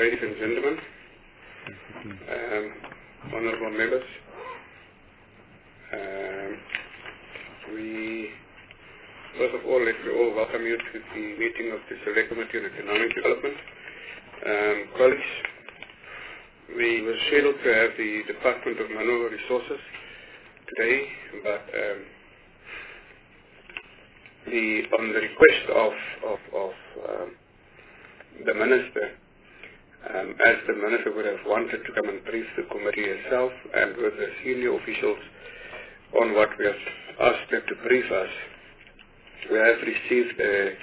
Ladies and gentlemen, honorable members, first of all, let me all welcome you to the meeting of the Select Committee on Economic Development. Colleagues, we were scheduled to have the Department of Mineral Resources today, but on the request of the Minister, as the Minister would have wanted to come and brief the committee herself and with the senior officials on what we have asked them to brief us, we have received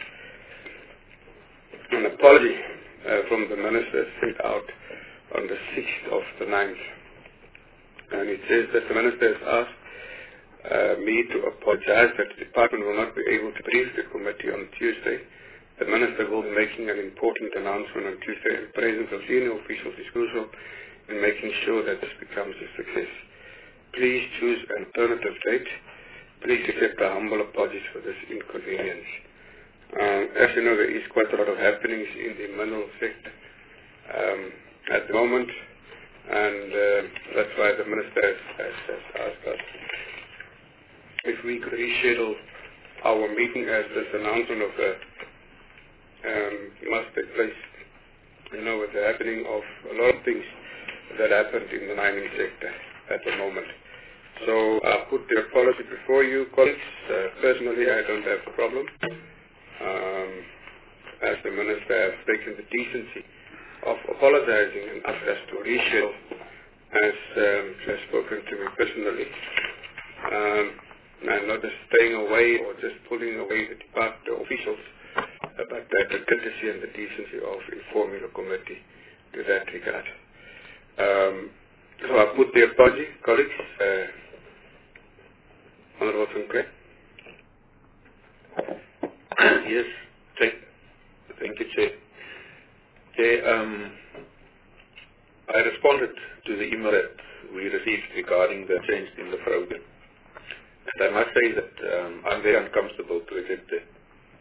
an apology from the Minister sent out on the 6th of the 9th. And it says that the Minister has asked me to apologize that the Department will not be able to brief the committee on Tuesday. The Minister will be making an important announcement on Tuesday in the presence of senior officials is crucial in making sure that this becomes a success. Please choose an alternative date. Please accept our humble apologies for this inconvenience. As you know, there is quite a lot of happenings in the mineral sector at the moment, and that's why the Minister has asked us if we could reschedule our meeting as this announcement of the must take place, with the happening of a lot of things that happened in the mining sector at the moment. So I put the apology before you, colleagues. Personally, I don't have a problem. As the Minister has taken the decency of apologizing and asked us to reschedule, as she has spoken to me personally. And not just staying away or just pulling away the department officials, but the courtesy and the decency of informing the committee to that regard. So I put the apology, colleagues. Honorable Sinclair. Yes, thank you, Chair. Chair, I responded to the email that we received regarding the change in the program. And I must say that I'm very uncomfortable to accept it.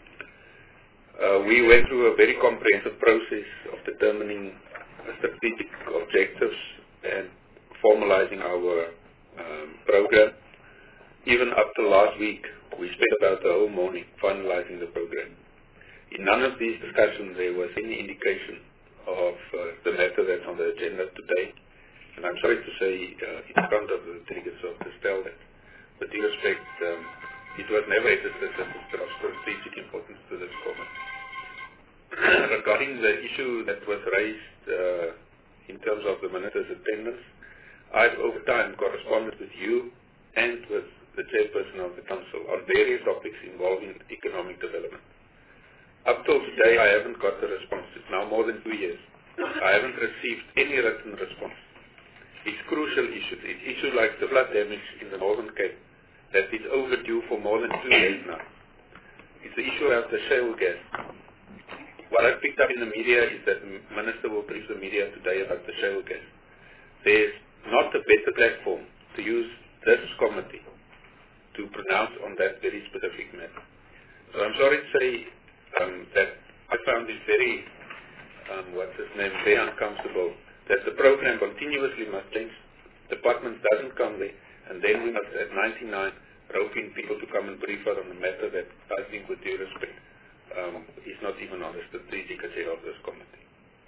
We went through a very comprehensive process of determining strategic objectives and formalizing our program. Even up to last week, we spent about the whole morning finalizing the program. In none of these discussions there was any indication of the matter that's on the agenda today. And I'm sorry to say in front of the delegates of Distel that with due respect, it was never registered as of strategic importance to this comment. Regarding the issue that was raised in terms of the Minister's attendance, I've over time corresponded with you and with the Chairperson of the Council on various topics involving economic development. Up till today, I haven't got a response. It's now more than 2 years. I haven't received any written response. It's crucial issues. It's issues like the flood damage in the Northern Cape that is overdue for more than 2 years now. It's the issue of the shale gas. What I've picked up in the media is that the Minister will brief the media today about the shale gas. There's not a better platform to use this committee to pronounce on that very specific matter. So I'm sorry to say that I found it very, very uncomfortable that the program continuously must change, department doesn't come there, and then we must at 99 rope in people to come and brief us on a matter that I think with due respect is not even on the strategic agenda of this committee.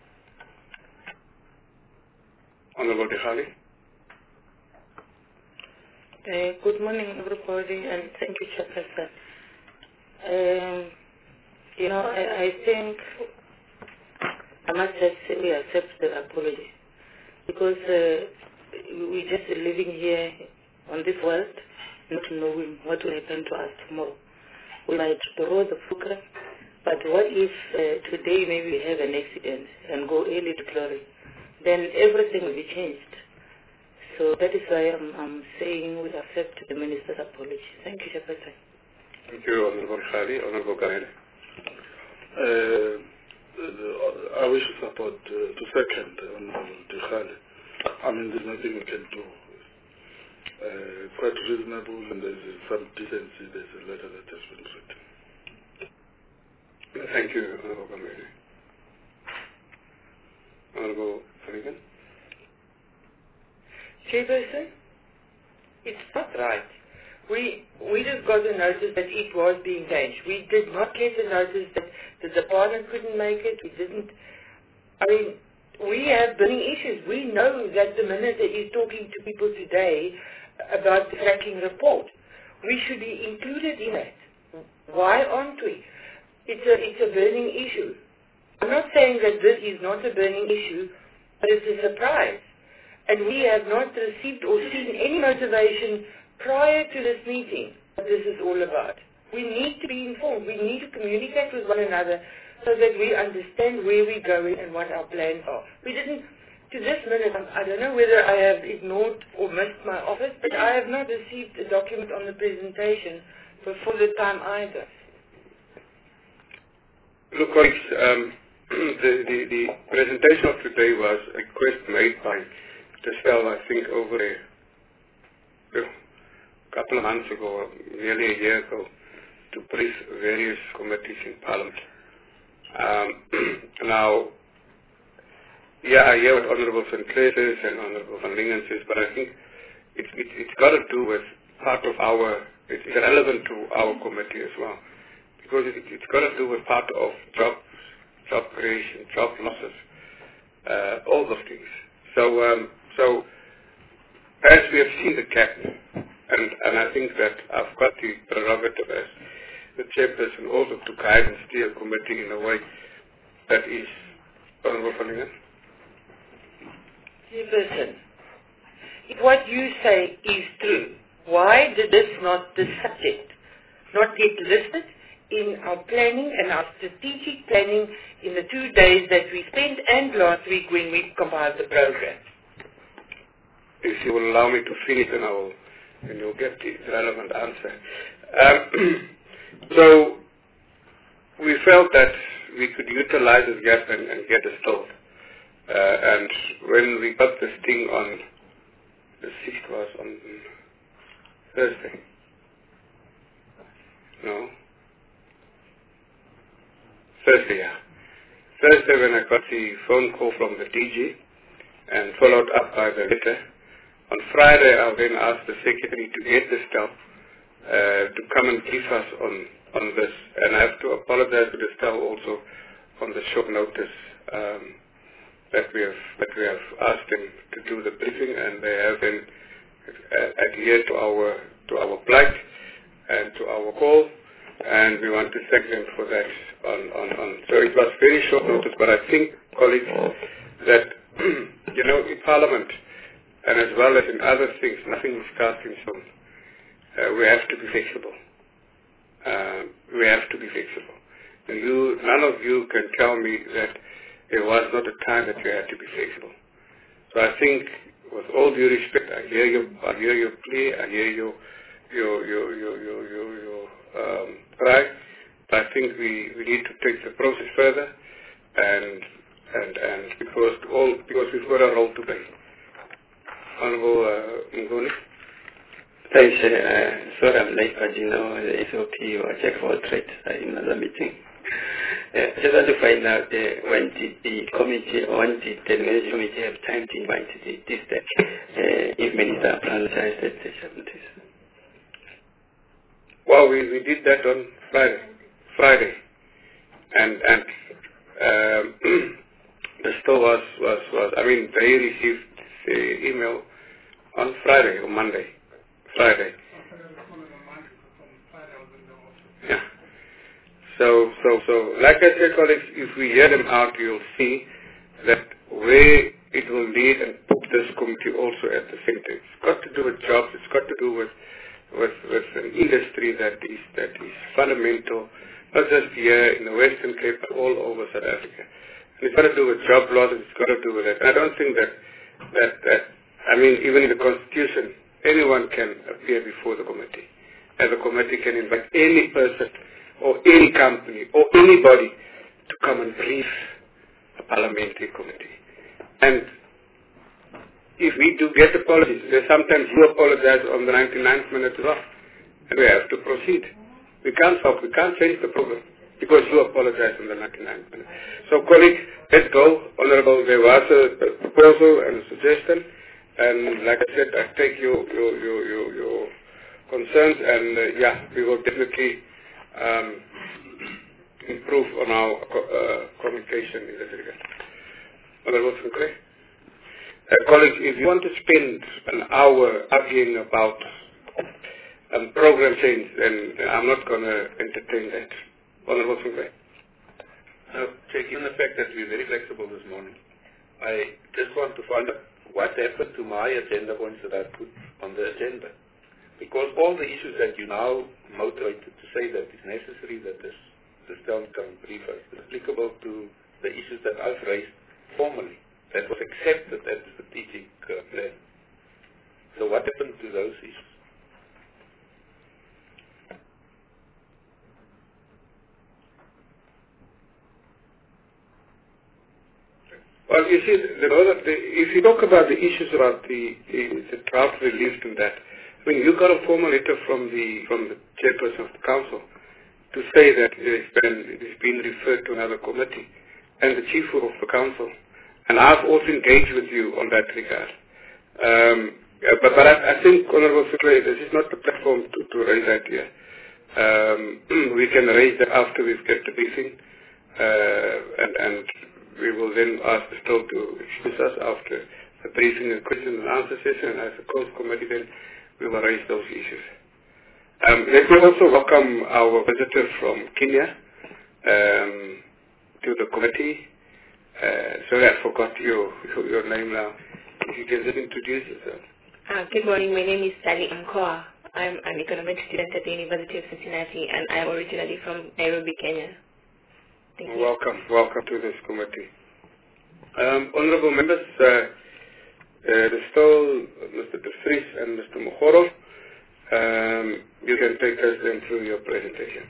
Honorable Dihali. Good morning, everybody, and thank you, Chairperson. I think I must just say we accept the apology because we're just living here on this world, not knowing what will happen to us tomorrow. We might draw the program, but what if today maybe we have an accident and go early to glory? Then everything will be changed. So that is why I'm saying we accept the Minister's apology. Thank you, Chairperson. Thank you, Honorable Khali. Honorable Kahele. I wish to support, to second Honorable Khali. I mean, there's nothing we can do. Quite reasonable, and there's some decency. There's a letter that has been written. Thank you, Honorable Kahele. Honorable Flanagan. Chairperson, it's not right. We just got a notice that it was being changed. We did not get a notice that the department couldn't make it. We didn't. I mean, we have burning issues. We know that the minister is talking to people today about the tracking report. We should be included in that. Why aren't we? It's a burning issue. I'm not saying that this is not a burning issue, but it's a surprise. And we have not received or seen any motivation prior to this meeting what this is all about. We need to be informed. We need to communicate with one another so that we understand where we're going and what our plans are. We didn't, to this minute, I don't know whether I have ignored or missed my office, but I have not received a document on the presentation before the time either. Look, colleagues, the presentation of today was a request made by Distel, I think, over a couple of months ago, nearly a year ago, to brief various committees in Parliament. Now, yeah, I hear what Honourable Sinclair says and Honourable Van Lingen says, but I think it's got to do with part of our, it's relevant to our committee as well, because it's got to do with part of job creation, job losses, all those things. So as we have seen the gap, and I think that I've got the prerogative as the chairperson also to guide and steer a committee in a way that is Honourable Van Lingen. Chairperson, if what you say is true, why did this subject not get listed in our planning and our strategic planning in the 2 days that we spent and last week when we compiled the program? If you will allow me to finish, then you'll get the relevant answer. So we felt that we could utilize this gap and get a stove. And when we got this thing on the 6th was on Thursday. No? Thursday, yeah. Thursday when I got the phone call from the DG and followed up by the letter. On Friday I then asked the secretary to get this staff to come and brief us on this. And I have to apologize to the staff also on the short notice that we have asked them to do the briefing, and they have been adhered to our plight and to our call, and we want to thank them for that. So it was very short notice, but I think, colleagues, that in Parliament and as well as in other things, nothing is cast in stone. We have to be flexible. We have to be flexible. And none of you can tell me that there was not a time that you had to be flexible. So I think, with all due respect, I hear your plea, I hear your cry, but I think we need to take the process further, and because we've got a role to play. Honourable Nguni. Thanks. Sorry I'm late, but the SOP or check for trade in another meeting. I just want to find out when did the committee or when did the management committee have time to invite this step if Minister apologized at the 70s? Well, we did that on Friday. And the store was I mean, they received the email on Friday or Monday. Friday. Yeah. So, like I said, colleagues, if we hear them out, you'll see that where it will lead and put this committee also at the center. It's got to do with jobs. It's got to do with an industry that is fundamental, not just here in the Western Cape, but all over South Africa. And it's got to do with job losses. It's got to do with that. And I don't think that I mean, even in the Constitution, anyone can appear before the committee. And the committee can invite any person or any company or anybody to come and brief a parliamentary committee. And if we do get apologies, sometimes you apologize on the 99th minute as well, and we have to proceed. We can't change the program because you apologize on the 99th minute. So, colleagues, let's go, Honorable. There was a proposal and a suggestion, and like I said, I take your concerns, and yeah, we will definitely improve on our communication in that regard. Honorable Sinclair. Colleagues, if you want to spend an hour arguing about program change, then I'm not going to entertain that. Honorable Sinclair. Chair, given the fact that we're very flexible this morning, I just want to find out what happened to my agenda points that I put on the agenda. Because all the issues that you now motivated to say that it's necessary that this town can brief us is applicable to the issues that I've raised formally, that was accepted as the strategic plan. So what happened to those issues? Well, you see, if you talk about the issues about the drought relief and that, I mean, you got a formal letter from the chairperson of the council to say that it's been referred to another committee, and the chief of the council, and I've also engaged with you on that regard. But I think, Honourable Secretary, this is not the platform to raise that here. We can raise that after we've get the briefing, and we will then ask the Stoll to excuse us after the briefing and question and answer session, and as a closed committee then we will raise those issues. Let me also welcome our visitor from Kenya to the committee. Sorry, I forgot your name now. If you can just introduce yourself. Good morning, my name is Sally Mkoa. I'm an economics student at the University of Cincinnati, and I'm originally from Nairobi, Kenya. Thank you. Welcome to this committee. Honorable members, the Stoll, Mr. De Vries and Mr. Mogoro, you can take us then through your presentation.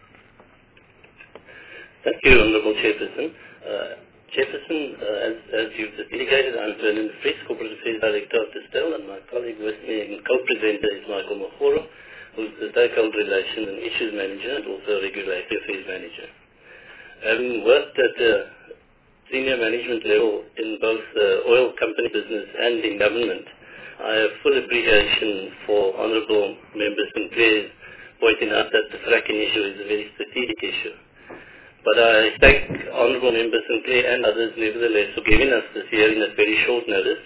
Thank you, Honorable Chairperson. Chairperson, as you've indicated, I'm Vernon De Vries, Corporate Affairs Director of the Stoll, and my colleague with me and co-presenter is Michael Mogoro, who's the Stakeholder Relations and Issues Manager and also Regulatory Affairs Manager. Having worked at the senior management level in both the oil company business and in government, I have full appreciation for Honourable Member Sinclair's pointing out that the fracking issue is a very strategic issue. But I thank Honourable Member Sinclair and others nevertheless for giving us this hearing at very short notice.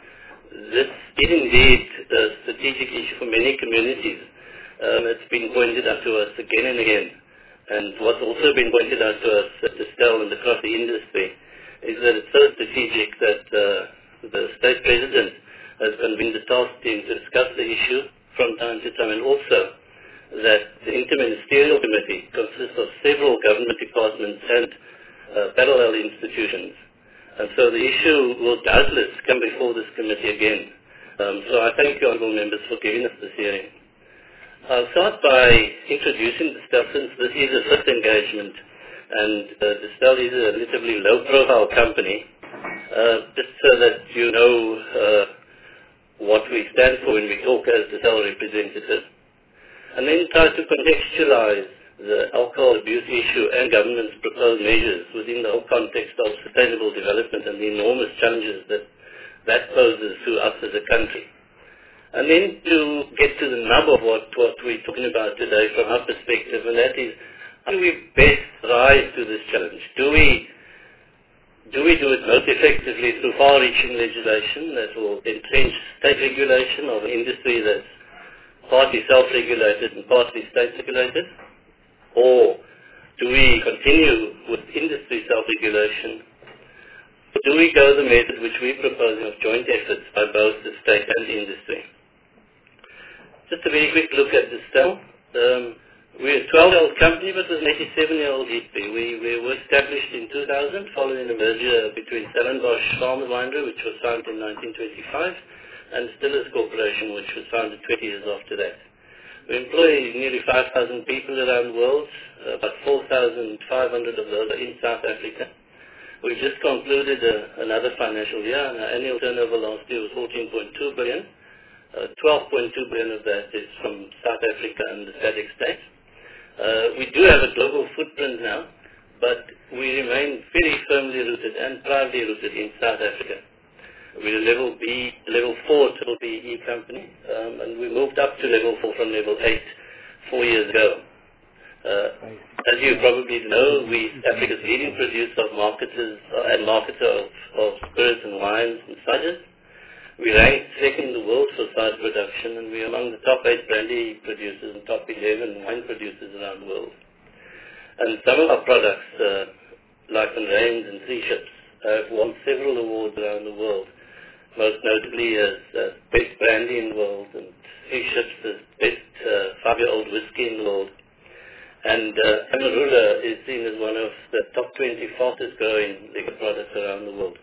This is indeed a strategic issue for many communities. It's been pointed out to us again and again. And what's also been pointed out to us at the Stoll and across the industry is that it's so strategic that the state president has convened a task team to discuss the issue from time to time, and also that the Interministerial Committee consists of several government departments and parallel institutions. And so the issue will doubtless come before this committee again. So I thank you, honourable members, for giving us this hearing. I'll start by introducing the Stoll, since this is a first engagement, and the Stoll is a relatively low-profile company, just so that you know what we stand for when we talk as the Stoll representative, and then try to contextualize the alcohol abuse issue and government's proposed measures within the whole context of sustainable development and the enormous challenges that poses to us as a country. And then to get to the nub of what we're talking about today from our perspective, and that is, how do we best rise to this challenge? Do we do it most effectively through far-reaching legislation that will entrench state regulation of an industry that's partly self-regulated and partly state-regulated? Or do we continue with industry self-regulation? Or do we go the method which we're proposing of joint efforts by both the state and the industry? Just a very quick look at the Stoll. We're a 12-year-old company, but with an 87-year-old history. We were established in 2000 following a merger between Stellenbosch Farmers Winery, which was founded in 1925, and Stiller's Corporation, which was founded 20 years after that. We employ nearly 5,000 people around the world, about 4,500 of those are in South Africa. We've just concluded another financial year, and our annual turnover last year was 14.2 billion. 12.2 billion of that is from South Africa and the SADC states. We do have a global footprint now, but we remain very firmly rooted and proudly rooted in South Africa. We're a level 4 triple BE company, and we moved up to level 4 from level 8 4 years ago. As you probably know, we Africa's leading producer of marketer of spirits and wines and ciders. We ranked second in the world for cider production, and we're among the top 8 brandy producers and top 11 wine producers around the world. And some of our products, like Rains and Three Ships, have won several awards around the world, most notably as best brandy in the world, and Three Ships as best 5-year-old whiskey in the world. And Amarula is seen as one of the top 20 fastest growing liquor products around the world.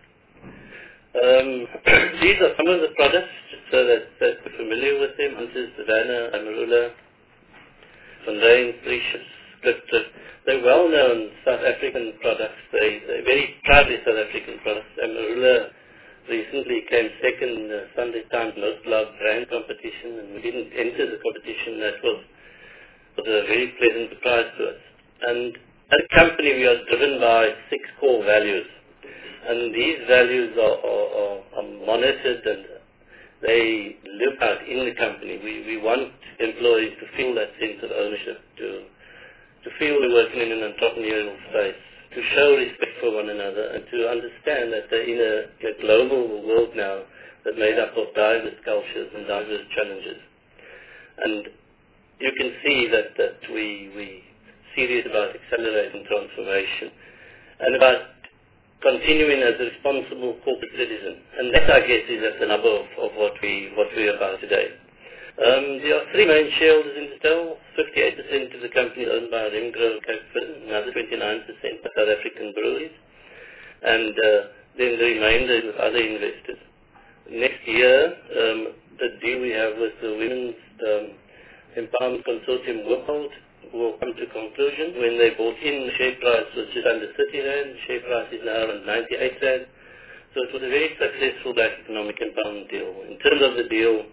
These are some of the products, so that we're familiar with them. Hunters, Savannah, Amarula, Van Rijn, Three Ships, Clifton. They're well-known South African products. They're very proudly South African products. Amarula recently came second in the Sunday Times Most Loved Brand competition, and we didn't enter the competition. That was a very pleasant surprise to us. And as a company, we are driven by 6 core values. And these values are monitored, and they live out in the company. We want employees to feel that sense of ownership, to feel they're working in an entrepreneurial space, to show respect for one another, and to understand that they're in a global world now that's made up of diverse cultures and diverse challenges. And you can see that we serious about accelerating transformation and about continuing as a responsible corporate citizen. And that, I guess, is at the number of what we're about today. There are 3 main shareholders in Distell. 58% of the company is owned by Remgro Cape Verde, another 29% by South African breweries, and then the remainder is with other investors. Next year, the deal we have with the Women's Empowerment Consortium Wippold will come to conclusion. When they bought in, the share price was just under 30 Rand. The share price is now around 98 Rand. So it was a very successful Black Economic Empowerment deal. In terms of the deal,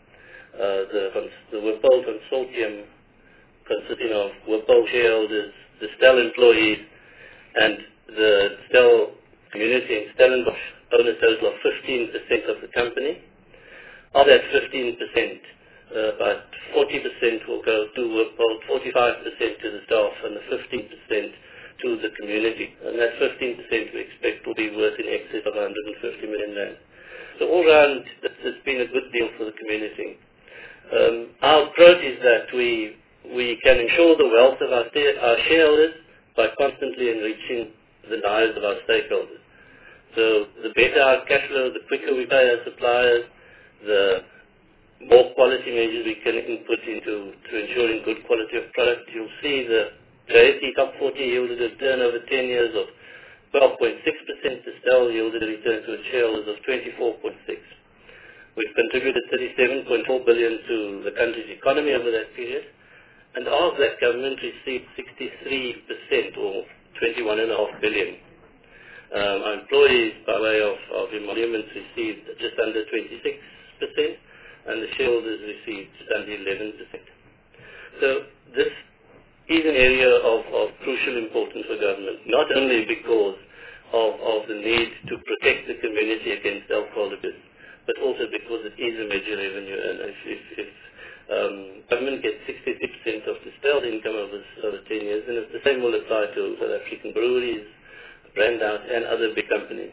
the Wippold Consortium, consisting of Wippold shareholders, the Distell employees, and the Distell community in Stellenbosch, own a total of 15% of the company. Of that 15%, about 40% will go to Wippold, 45% to the staff, and the 15% to the community. And that 15% we expect will be worth in excess of 150 million rand. So all round, it's been a good deal for the community. Our approach is that we can ensure the wealth of our shareholders by constantly enriching the lives of our stakeholders. So the better our cash flow, the quicker we pay our suppliers, the more quality measures we can input into ensuring good quality of product. You'll see the JSE Top 40 yielded a return over 10 years of 12.6%. Distell yielded a return to its shareholders of 24.6%. We've contributed 37.4 billion to the country's economy over that period, and of that, government received 63%, or 21.5 billion. Our employees, by way of emoluments, received just under 26%, and the shareholders received just under 11%. So this is an area of crucial importance for government, not only because of the need to protect the community against alcohol abuse, but also because it is a major revenue earner. If government gets 66% of Distell's income over 10 years, then the same will apply to South African breweries, brand house, and other big companies.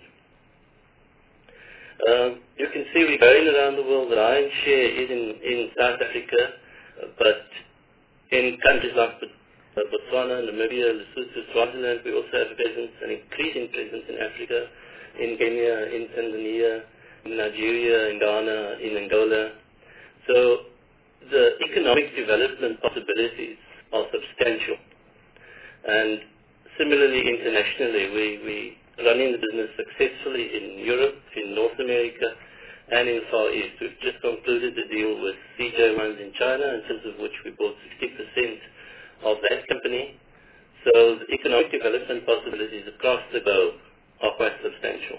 You can see we're going around the world. The lion's share is in South Africa, but in countries like Botswana, Namibia, Lesotho, Swaziland, we also have a presence, an increasing presence in Africa, in Kenya, in Tanzania, in Nigeria, in Ghana, in Angola. So the economic development possibilities are substantial. And similarly, internationally, we running the business successfully in Europe, in North America, and in the Far East. We've just concluded the deal with CJ Wines in China, in terms of which we bought 60% of that company. So the economic development possibilities across the globe are quite substantial.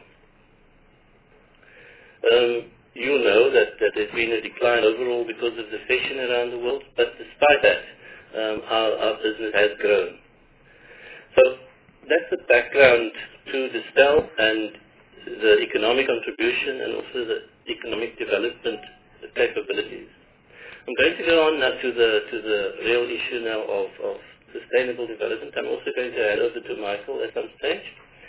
You know that there's been a decline overall because of recession around the world, but despite that, our business has grown. So that's the background to Distell and the economic contribution and also the economic development capabilities. I'm going to go on now to the real issue now of sustainable development. I'm also going to hand over to Michael at some stage.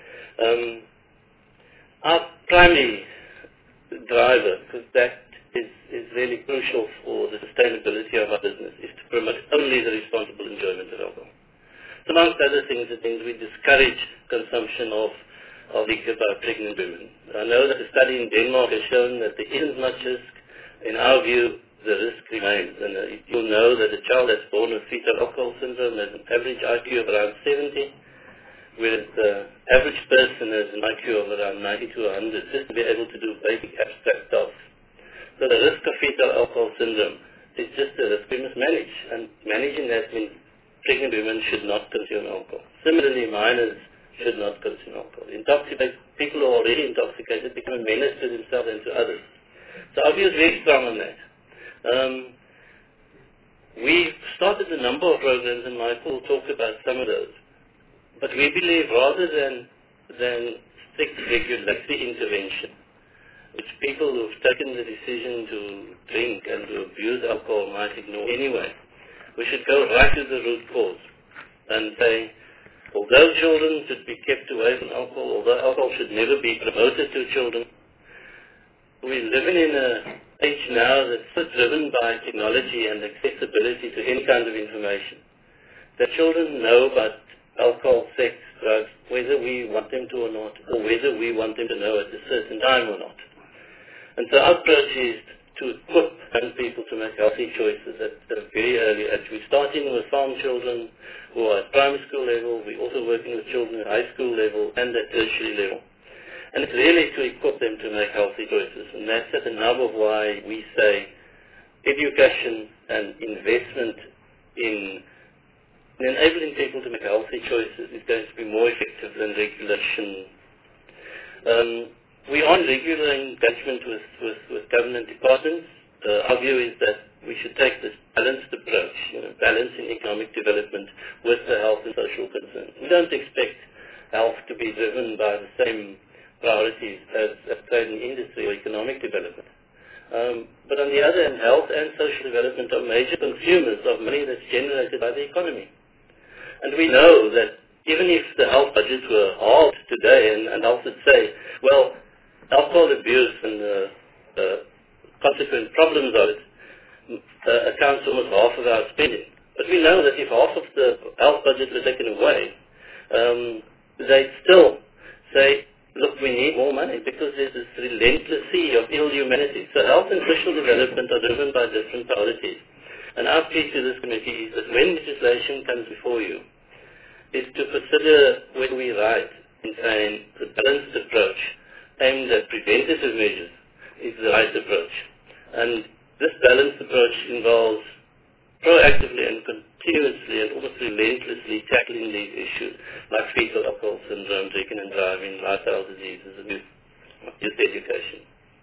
Our primary driver, because that is really crucial for the sustainability of our business, is to promote only the responsible enjoyment of alcohol. So amongst other things, it means we discourage consumption of liquor by pregnant women. I know that a study in Denmark has shown that there isn't much risk. In our view, the risk remains. And you'll know that a child that's born with fetal alcohol syndrome has an average IQ of around 70, whereas the average person has an IQ of around 90 to 100, just to be able to do basic abstract tasks. So the risk of fetal alcohol syndrome is just a risk we must manage. And managing that means pregnant women should not consume alcohol. Similarly, minors should not consume alcohol. People who are already intoxicated become a menace to themselves and to others. So our view is very strong on that. We've started a number of programs, and Michael will talk about some of those. But we believe rather than strict regulatory intervention, which people who've taken the decision to drink and to abuse alcohol might ignore anyway, we should go right to the root cause and say, although children should be kept away from alcohol, although alcohol should never be promoted to children, we're living in an age now that's so driven by technology and accessibility to any kind of information, that children know about alcohol, sex, drugs, whether we want them to or not, or whether we want them to know at a certain time or not. And so our approach is to equip young people to make healthy choices at a very early age. We're starting with farm children who are at primary school level. We're also working with children at high school level and at tertiary level. And it's really to equip them to make healthy choices. And that's at the nub of why we say education and investment in enabling people to make healthy choices is going to be more effective than regulation. We are in regular engagement with government departments. Our view is that we should take this balanced approach, balancing economic development with the health and social concerns. We don't expect health to be driven by the same priorities as trade and industry or economic development. But on the other hand, health and social development are major consumers of money that's generated by the economy. And we know that even if the health budgets were halved today, and health would say, well, alcohol abuse and the consequent problems of it accounts for almost half of our spending. But we know that if half of the health budget was taken away, they'd still say, look, we need more money because there's this relentless sea of ill humanity. So health and social development are driven by different priorities. And our plea to this committee is that when legislation comes before you, is to consider when we write in saying the balanced approach aimed at preventative measures is the right approach. And this balanced approach involves proactively and continuously and almost relentlessly tackling these issues like fetal alcohol syndrome, drinking and driving, lifestyle diseases, and youth education.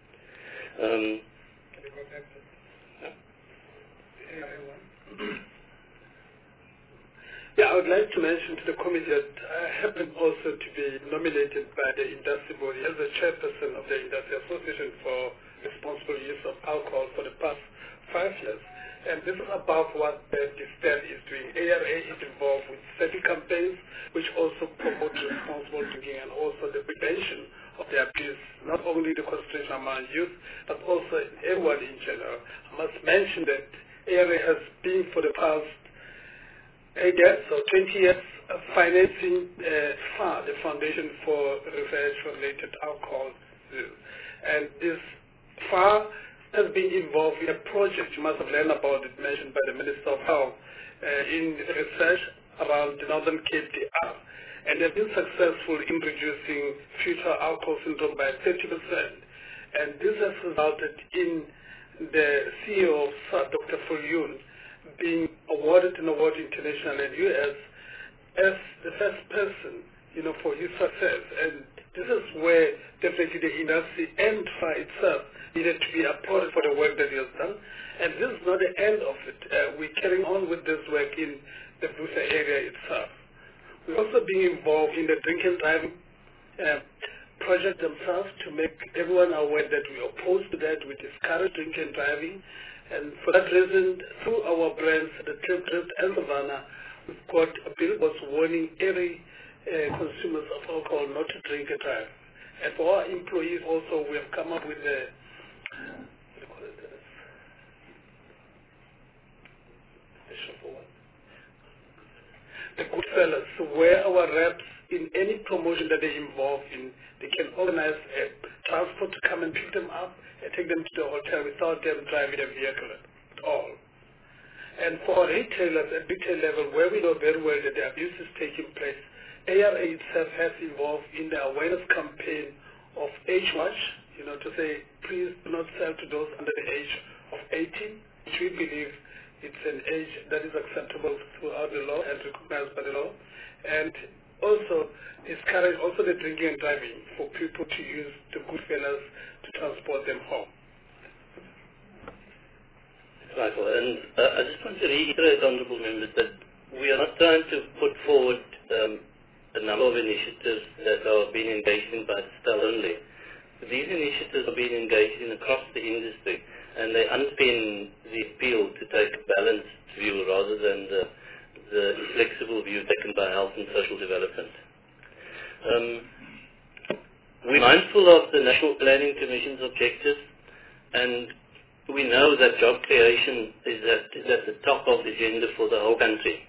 Yeah, I would like to mention to the committee that I happen also to be nominated by the industry body as the chairperson of the Industry Association for Responsible Use of Alcohol for the past 5 years. And this is above what Distell is doing. ARA is involved with certain campaigns which also promote responsible drinking and also the prevention of the abuse, not only the concentration among youth, but also everyone in general. I must mention that ARA has been for the past 8 years or 20 years financing FAR, the Foundation for Research Related Alcohol. And this FAR has been involved in a project, you must have learned about it, mentioned by the Minister of Health, in research around the Northern Cape DR. And they've been successful in reducing fetal alcohol syndrome by 30%. And this has resulted in the CEO of SAR, Dr. Fulyun, being awarded an award internationally in the U.S. as the first person, for his success. And this is where definitely the industry and FAR itself needed to be applauded for the work that he has done. And this is not the end of it. We're carrying on with this work in the Busa area itself. We're also being involved in the drink and driving project themselves to make everyone aware that we are opposed to that. We discourage drink and driving. And for that reason, through our brands, the Clipdrift and Savannah, we've got a billboard warning every consumers of alcohol not to drink and drive. And for our employees also, we have come up with the Goodfellas, where our reps, in any promotion that they're involved in, they can organize a transport to come and pick them up and take them to the hotel without them driving a vehicle at all. And for retailers at retail level, where we know very well that the abuse is taking place, ARA itself has involved in the awareness campaign of age watch, to say, please do not sell to those under the age of 18, which we believe it's an age that is acceptable throughout the law and recognized by the law. And also discourage also the drinking and driving for people to use the Goodfellas to transport them home. Right, and I just want to reiterate, honourable members, that we are not trying to put forward a number of initiatives that are being engaged in by Distell only. These initiatives are being engaged in across the industry, and they underpin the appeal to take a balanced view rather than the flexible view taken by Health and Social Development. We're mindful of the National Planning Commission's objectives, and we know that job creation is at the top of the agenda for the whole country.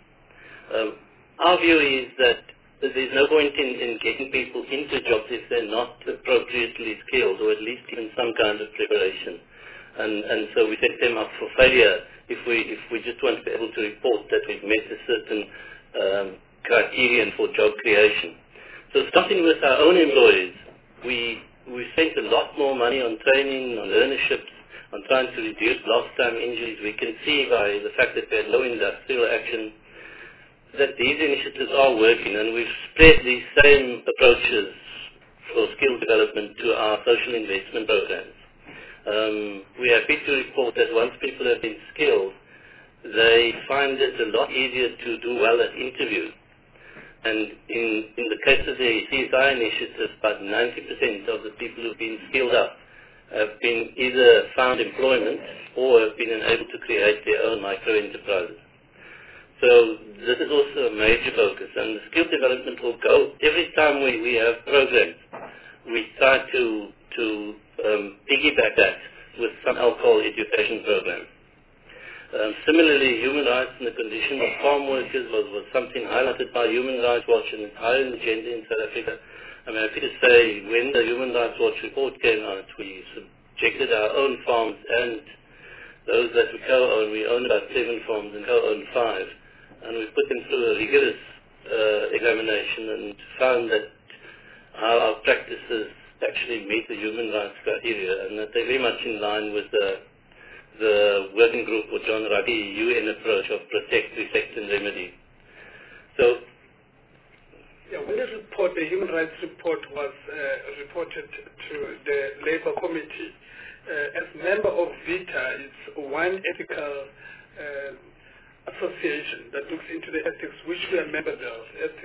Our view is that there's no point in getting people into jobs if they're not appropriately skilled, or at least given some kind of preparation. And so we set them up for failure if we just want to be able to report that we've met a certain criterion for job creation. So starting with our own employees, we spent a lot more money on training, on learnerships, on trying to reduce lost time injuries. We can see by the fact that we had no industrial action that these initiatives are working, and we've spread these same approaches for skill development to our social investment programs. We are happy to report that once people have been skilled, they find it a lot easier to do well at interviews. And in the case of the CSI initiative, about 90% of the people who've been skilled up have been either found employment or have been able to create their own micro-enterprises. So this is also a major focus, and the skill development will go every time we have programs. We try to piggyback that with some alcohol education program. Similarly, human rights and the condition of farm workers was something highlighted by Human Rights Watch, and it's high on the agenda in South Africa. I'm happy to say when the Human Rights Watch report came out, we subjected our own farms and those that we co-own. We own about 7 farms and co-own 5. And we put them through a rigorous examination and found that our practices actually meet the human rights criteria, and that they're very much in line with the working group or John Ruggie UN approach of protect, respect and remedy. So, when the human rights report was reported to the Labour Committee, as member of VITA, it's one ethical association that looks into the ethics, which we are members of,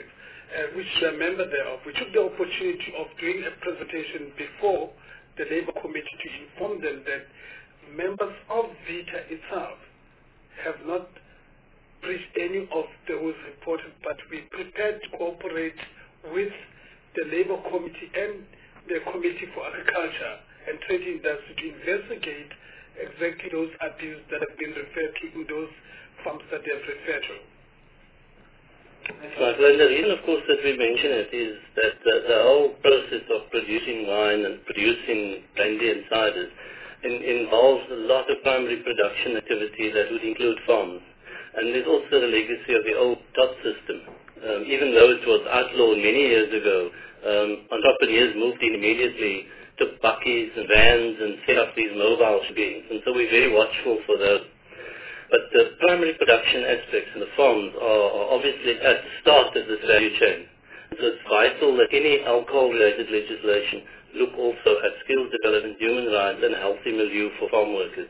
we took the opportunity of doing a presentation before the Labour Committee to inform them that members of VITA itself have not breached any of those reported, but we prepared to cooperate with the Labour Committee and the Committee for Agriculture and Trade Industry to investigate exactly those abuses that have been referred to in those farms that they have referred to. Right. Well, the reason, of course, that we mention it is that the whole process of producing wine and producing brandy and ciders involves a lot of primary production activity that would include farms. And there's also the legacy of the old dot system. Even though it was outlawed many years ago, entrepreneurs moved in immediately, took buckies and vans and set up these mobile screens. And so we're very watchful for those. But the primary production aspects in the farms are obviously at the start of this value chain. So it's vital that any alcohol-related legislation look also at skills development, human rights, and a healthy milieu for farm workers.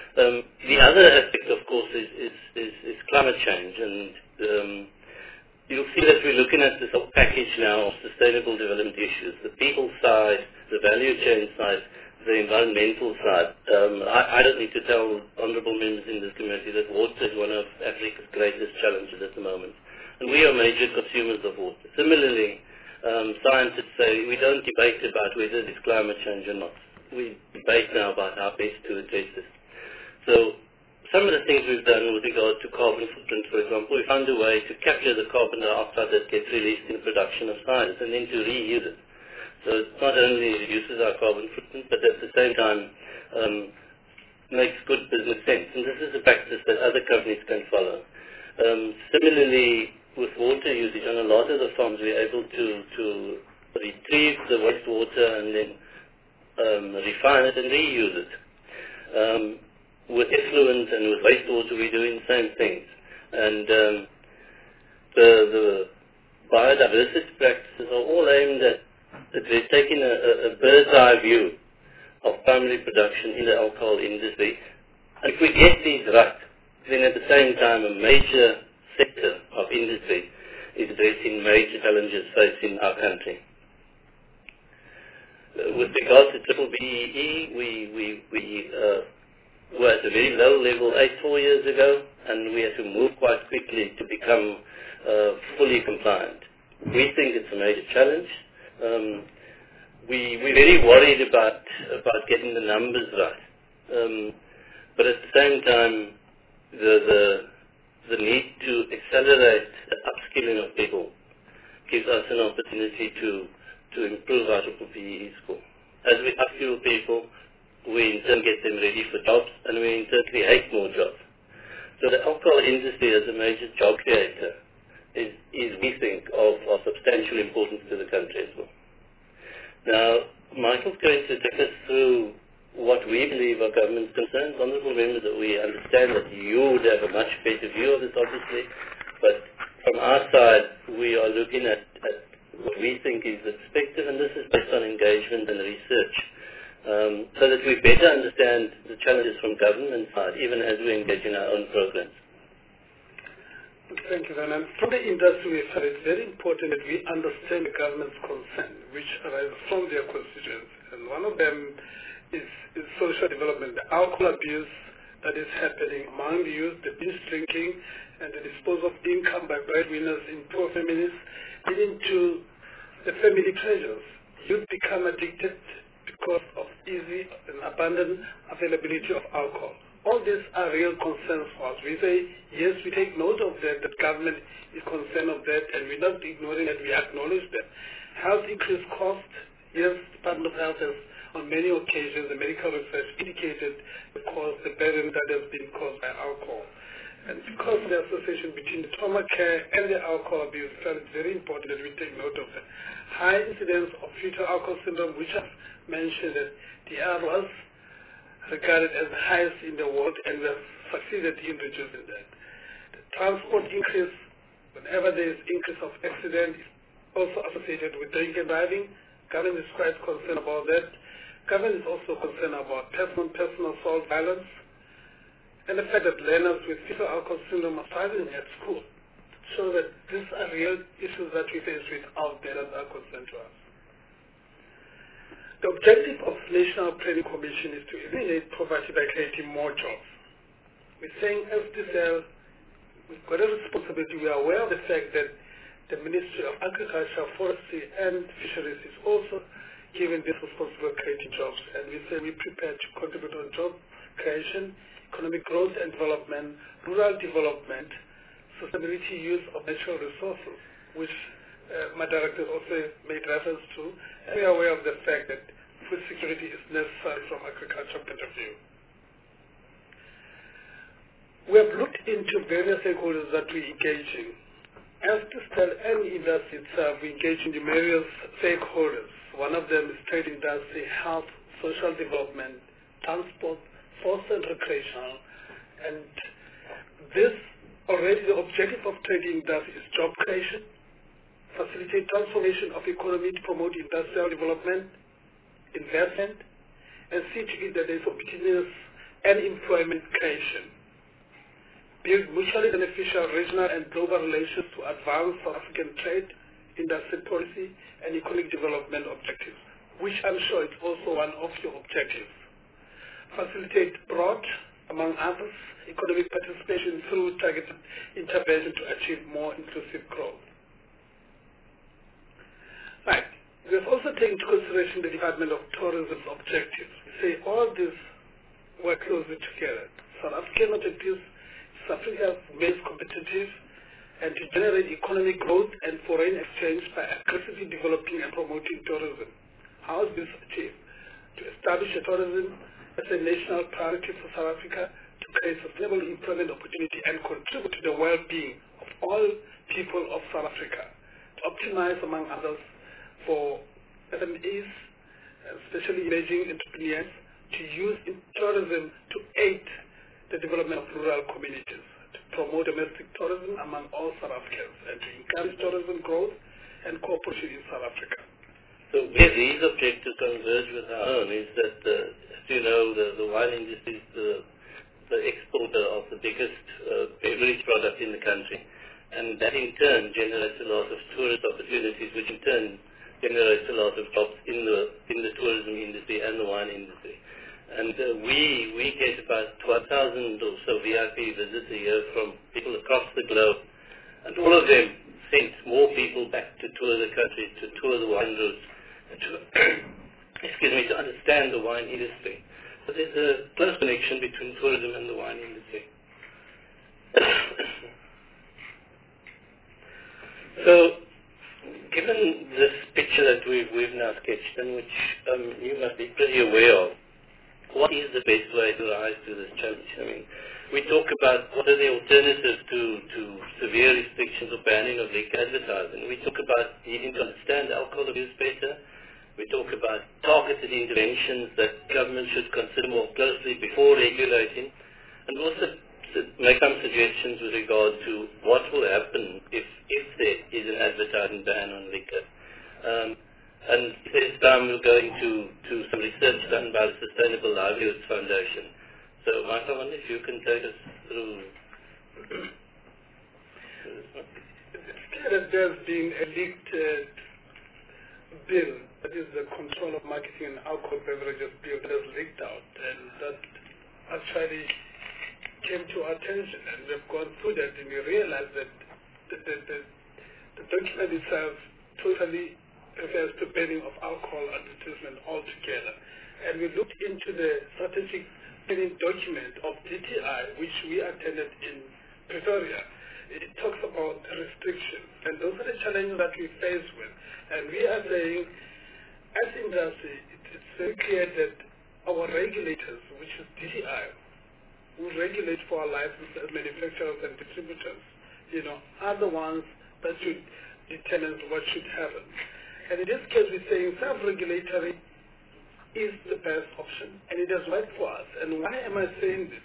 The other aspect, of course, is climate change. And you'll see that we're looking at this whole package now of sustainable development issues, the people side, the value chain side, the environmental side. I don't need to tell honourable members in this community that water is one of Africa's greatest challenges at the moment. And we are major consumers of water. Similarly, scientists say we don't debate about whether there's climate change or not. We debate now about how best to address this. So some of the things we've done with regard to carbon footprint, for example, we found a way to capture the carbon dioxide that gets released in the production of science and then to reuse it. So it not only reduces our carbon footprint, but at the same time makes good business sense. And this is a practice that other companies can follow. Similarly, with water usage, on a lot of the farms, we're able to retrieve the wastewater and then refine it and reuse it. With effluent and with wastewater, we're doing the same things. And the biodiversity practices are all aimed at taking a bird's eye view of primary production in the alcohol industry. And if we get these right, then at the same time a major sector of industry is addressing major challenges facing our country. With regard to BBBEE, we were at a very low level 4 years ago, and we had to move quite quickly to become fully compliant. We think it's a major challenge. We're very worried about getting the numbers right. But at the same time, the need to accelerate the upskilling of people gives us an opportunity to improve our BBBEE score. As we upskill people, we in turn get them ready for jobs, and we in turn create more jobs. So the alcohol industry as a major job creator is we think, of substantial importance to the country as well. Now, Michael's going to take us through what we believe are government's concerns. Honourable members, that we understand that you would have a much better view of this, obviously, but from our side, we are looking at what we think is the perspective, and this is based on engagement and research. So that we better understand the challenges from government side, even as we engage in our own programs. Thank you, Vernon. From the industry side, it's very important that we understand the government's concern, which arises from their constituents. And one of them is social development, the alcohol abuse that is happening among the youth, the binge drinking, and the disposal of income by breadwinners in poor families, leading to the family treasures. Youth become addicted because of easy and abundant availability of alcohol. All these are real concerns for us. We say, yes, we take note of that government is concerned of that, and we're not ignoring it, we acknowledge that. Health increased cost, yes, Department of Health has, on many occasions, the medical research indicated the cost, the burden that has been caused by alcohol. And because of the association between the trauma care and the alcohol abuse, it's very important that we take note of that. High incidence of fetal alcohol syndrome, which I've mentioned, that DR was regarded as the highest in the world, and we have succeeded in reducing that. The transport increase, whenever there is increase of accident, is also associated with drink and driving. Government is quite concerned about that. Government is also concerned about personal assault violence, and the fact that learners with fetal alcohol syndrome are struggling at school. So that these are real issues that we face with out there that are concerned to us. The objective of the National Planning Commission is to eliminate poverty by creating more jobs. We're saying SDCL, we've got a responsibility. We are aware of the fact that the Ministry of Agriculture, Forestry and Fisheries is also given this responsibility of creating jobs. And we say we're prepared to contribute on job creation, economic growth and development, rural development, sustainability use of natural resources, which my director also made reference to. And we are aware of the fact that food security is necessary from agriculture point of view. We have looked into various stakeholders that we engage in. As to tell any industry itself, we engage in the various stakeholders. One of them is trade industry, health, social development, transport, sports and recreational. And this already the objective of trade industry is job creation, facilitate transformation of economy to promote industrial development, investment, and see to it that there is opportunities and employment creation. build mutually beneficial regional and global relations to advance South African trade, industry policy, and economic development objectives, which I'm sure is also one of your objectives. Facilitate broad, among others, economic participation through targeted intervention to achieve more inclusive growth. Right. We have also taken into consideration the Department of Tourism's objectives. We say all these work closely together. South African objectives, South Africa remains competitive and to generate economic growth and foreign exchange by aggressively developing and promoting tourism. How is this achieved? To establish tourism as a national priority for South Africa, to create sustainable employment opportunity and contribute to the well-being of all people of South Africa. To optimize, among others, for SMEs, especially emerging entrepreneurs, to use tourism to aid the development of rural communities, to promote domestic tourism among all South Africans, and to encourage tourism growth and cooperation in South Africa. So where these objectives converge with our own is that, as you know, the wine industry is the exporter of the biggest beverage product in the country. And that in turn generates a lot of tourist opportunities, which in turn generates a lot of jobs in the tourism industry and the wine industry. And we get about 12,000 or so VIP visits a year from people across the globe. And all of them send more people back to tour the country, to tour the wine routes, and to understand the wine industry. So there's a close connection between tourism and the wine industry. So, given this picture that we've now sketched, and which you must be pretty aware of, what is the best way to rise to this challenge? I mean, we talk about what are the alternatives to severe restrictions or banning of liquor advertising. We talk about needing to understand alcohol abuse better. We talk about targeted interventions that government should consider more closely before regulating, and also make some suggestions with regard to what will happen if there is an advertising ban on liquor. And this time we'll go into some research done by the Sustainable Livelihoods Foundation. So, Mike, I wonder if you can take us through. It's clear that there's been a leaked bill, that is the Control of Marketing and Alcohol Beverages Bill, that has leaked out, and that actually came to our attention, and we've gone through that, and we realized that the document itself totally refers to banning of alcohol advertisement altogether. And we looked into the strategic planning document of DTI, which we attended in Pretoria. It talks about restrictions, and those are the challenges that we face with. And we are saying, as industry, it's very clear that our regulators, which is DTI, who regulate for our licenses, manufacturers and distributors, are the ones that should determine what should happen. And in this case, we're saying self-regulatory is the best option, and it has worked for us. And why am I saying this?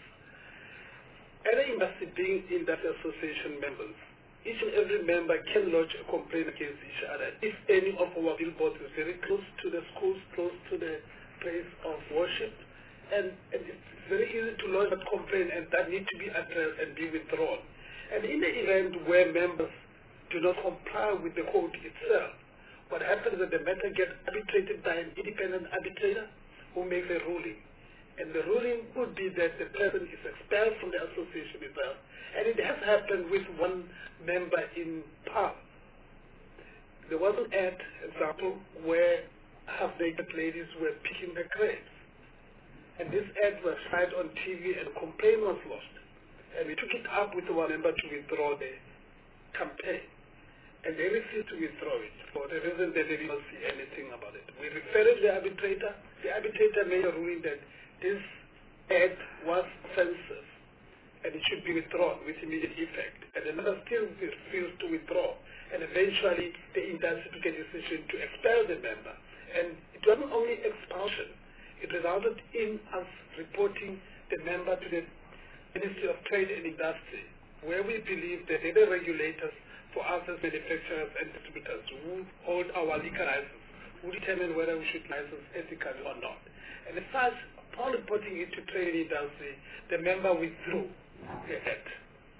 Any industry being industry association members, each and every member can lodge a complaint against each other. If any of our billboards is very close to the schools, close to the place of worship, and it's very easy to lodge a complaint, and that needs to be addressed and be withdrawn. And in the event where members do not comply with the code itself, what happens is that the matter gets arbitrated by an independent arbitrator who makes a ruling. And the ruling would be that the person is expelled from the association itself. And it has happened with one member in Palm. There was an ad, example, where half-naked ladies were picking the grapes. And this ad was tried on TV and a complaint was lodged. And we took it up with one member to withdraw the campaign. And they refused to withdraw it for the reason that they did not see anything about it. We referred to the arbitrator. The arbitrator made a ruling that this ad was offensive and it should be withdrawn with immediate effect. And the member still refused to withdraw. And eventually the industry took a decision to expel the member. And it wasn't only expulsion. It resulted in us reporting the member to the Ministry of Trade and Industry, where we believe that the regulators for us as manufacturers and distributors who hold our liquor license, who determine whether we should license ethically or not. And as such, upon reporting it to trade industry, the member withdrew the act.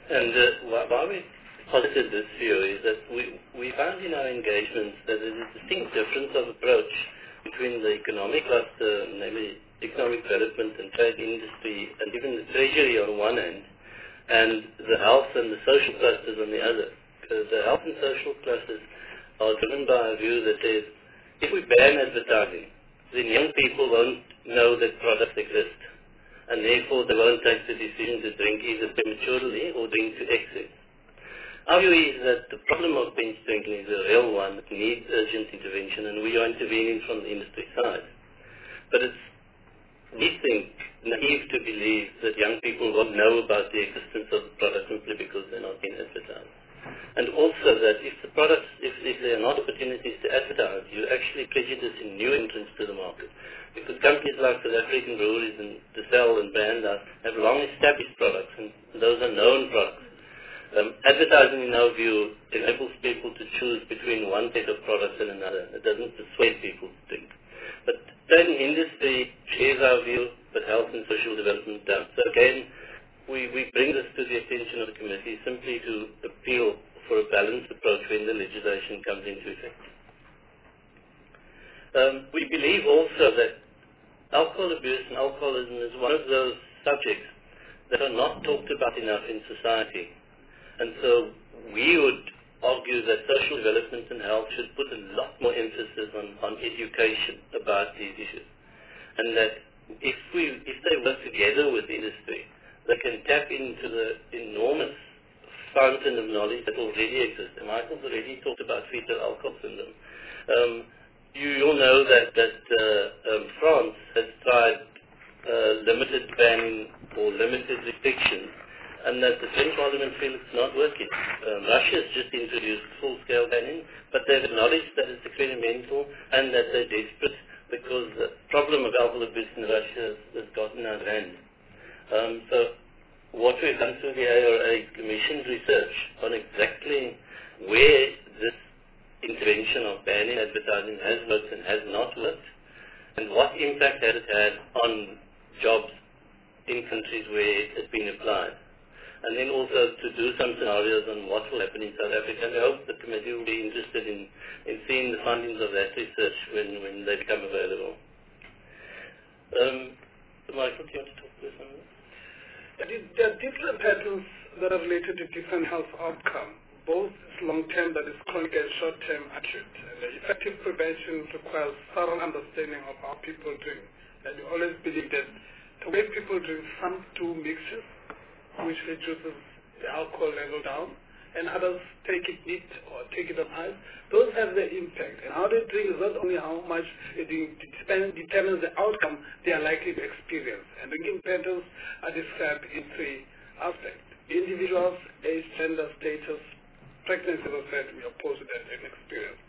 And why we posited this view is that we found in our engagements that there is a distinct difference of approach between the economic cluster, namely economic development and trade industry, and even the treasury on one end, and the health and the social clusters on the other. Because the health and social clusters are driven by a view that says, if we ban advertising, then young people won't know that products exist, and therefore they won't take the decision to drink either prematurely or drink to excess. Our view is that the problem of binge drinking is a real one that needs urgent intervention, and we are intervening from the industry side. But it's, we think, naive to believe that young people won't know about the existence of the product simply because they're not being advertised. And also that if the products, if there are not opportunities to advertise, you're actually prejudicing new entrants to the market. Because companies like South African Breweries and Distell and Brandhouse have long established products, and those are known products. Advertising, in our view, enables people to choose between one set of products and another. It doesn't persuade people to drink. But trade industry shares our view, but health and social development don't. So again, we bring this to the attention of the committee simply to appeal for a balanced approach when the legislation comes into effect. We believe also that alcohol abuse and alcoholism is one of those subjects that are not talked about enough in society. And so we would argue that social development and health should put a lot more emphasis on education about these issues. And that if they work together with industry, they can tap into the enormous fountain of knowledge that already exists. And Michael's already talked about fetal alcohol syndrome. You'll know that France has tried limited banning or limited restrictions, and that the French Parliament feels it's not working. Russia's just introduced full-scale banning, but they've acknowledged that it's experimental and that they're desperate because the problem of alcohol abuse in Russia has gotten out of hand. So what we've done through the ARA is commissioned research on exactly where this intervention of banning advertising has worked and has not worked, and what impact has it had on jobs in countries where it's been applied. And then also to do some scenarios on what will happen in South Africa. And I hope the committee will be interested in seeing the findings of that research when they become available. Michael, do you want to talk to this one? There are different patterns that are related to different health outcomes, both long-term, that is chronic, and short-term acute. And the effective prevention requires thorough understanding of how people drink. And we always believe that the way people drink, some do mixtures, which reduces the alcohol level down, and others take it neat or take it up high. Those have their impact. And how they drink is not only how much it determines the outcome they are likely to experience. And drinking patterns are described in three aspects: individuals, age, gender, status, pregnancy, as I said, we oppose that and experience.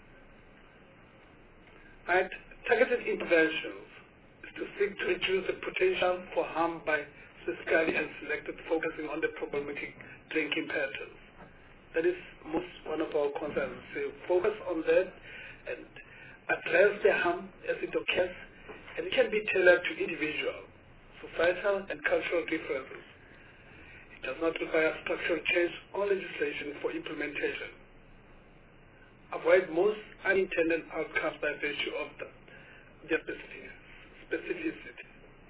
Right? Targeted interventions is to seek to reduce the potential for harm by specifically and selected, focusing on the problematic drinking patterns. That is one of our concerns. So focus on that and address the harm as it occurs, and it can be tailored to individual, societal, and cultural differences. It does not require structural change or legislation for implementation. Avoid most unintended outcomes by virtue of their specificity.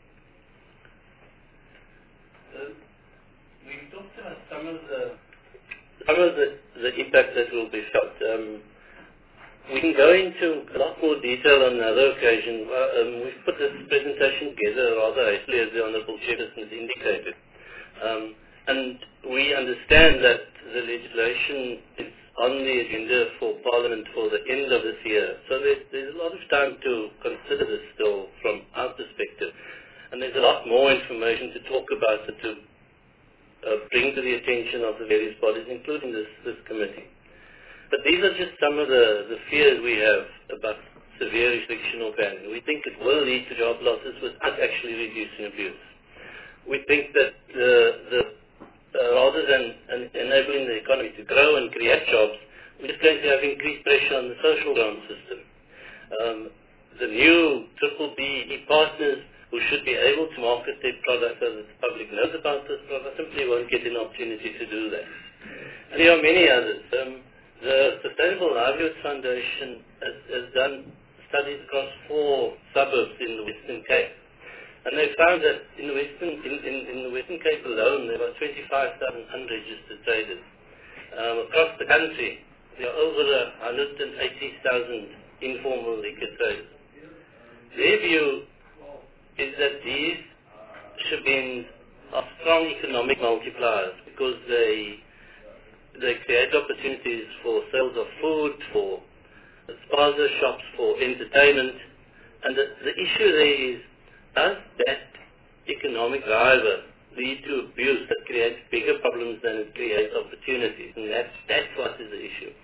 We talked about some of the impact that will be felt. We can go into a lot more detail on another occasion. We've put this presentation together rather hastily, as the Honourable Chairperson has indicated. And we understand that the legislation is on the agenda for Parliament for the end of this year. So there's a lot of time to consider this still from our perspective. And there's a lot more information to talk about it, to bring to the attention of the various bodies, including this committee. But these are just some of the fears we have about severe restriction or banning. We think it will lead to job losses without actually reducing abuse. We think that rather than enabling the economy to grow and create jobs, we're just going to have increased pressure on the social grant system. The new BBBE partners who should be able to market their product so that the public knows about this product simply won't get an opportunity to do that. And there are many others. The Sustainable Livelihoods Foundation has done studies across 4 suburbs in the Western Cape. And they found that in the Western Cape alone, there are 25,000 unregistered traders. Across the country, there are over 180,000 informal liquor traders. Their view is that these shebeens are strong economic multipliers because they create opportunities for sales of food, for spaza shops, for entertainment. And the issue there is, does that economic driver lead to abuse that creates bigger problems than it creates opportunities? And that for us is the issue.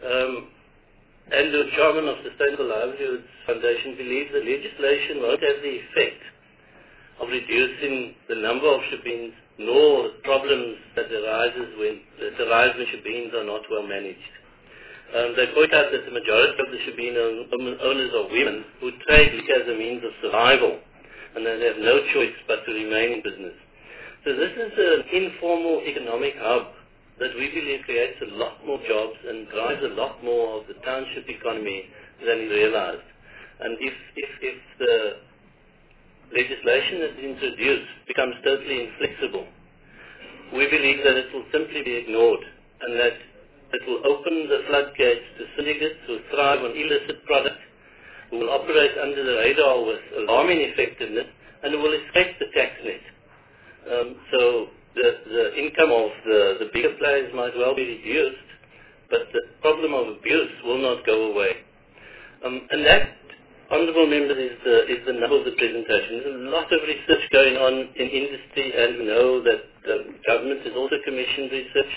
Andrew Jarman of Sustainable Livelihoods Foundation believes that legislation won't have the effect of reducing the number of shebeens nor the problems that arise when shebeens are not well managed. They point out that the majority of the shebeen owners are women who trade liquor as a means of survival, and they have no choice but to remain in business. So this is an informal economic hub that we believe creates a lot more jobs and drives a lot more of the township economy than is realized. And if the legislation that's introduced becomes totally inflexible, we believe that it will simply be ignored and that it will open the floodgates to syndicates who thrive on illicit products, who will operate under the radar with alarming effectiveness, and who will escape the tax net. So the income of the bigger players might well be reduced, but the problem of abuse will not go away. And that, honourable members, is the nub of the presentation. There's a lot of research going on in industry, and we know that the government has also commissioned research.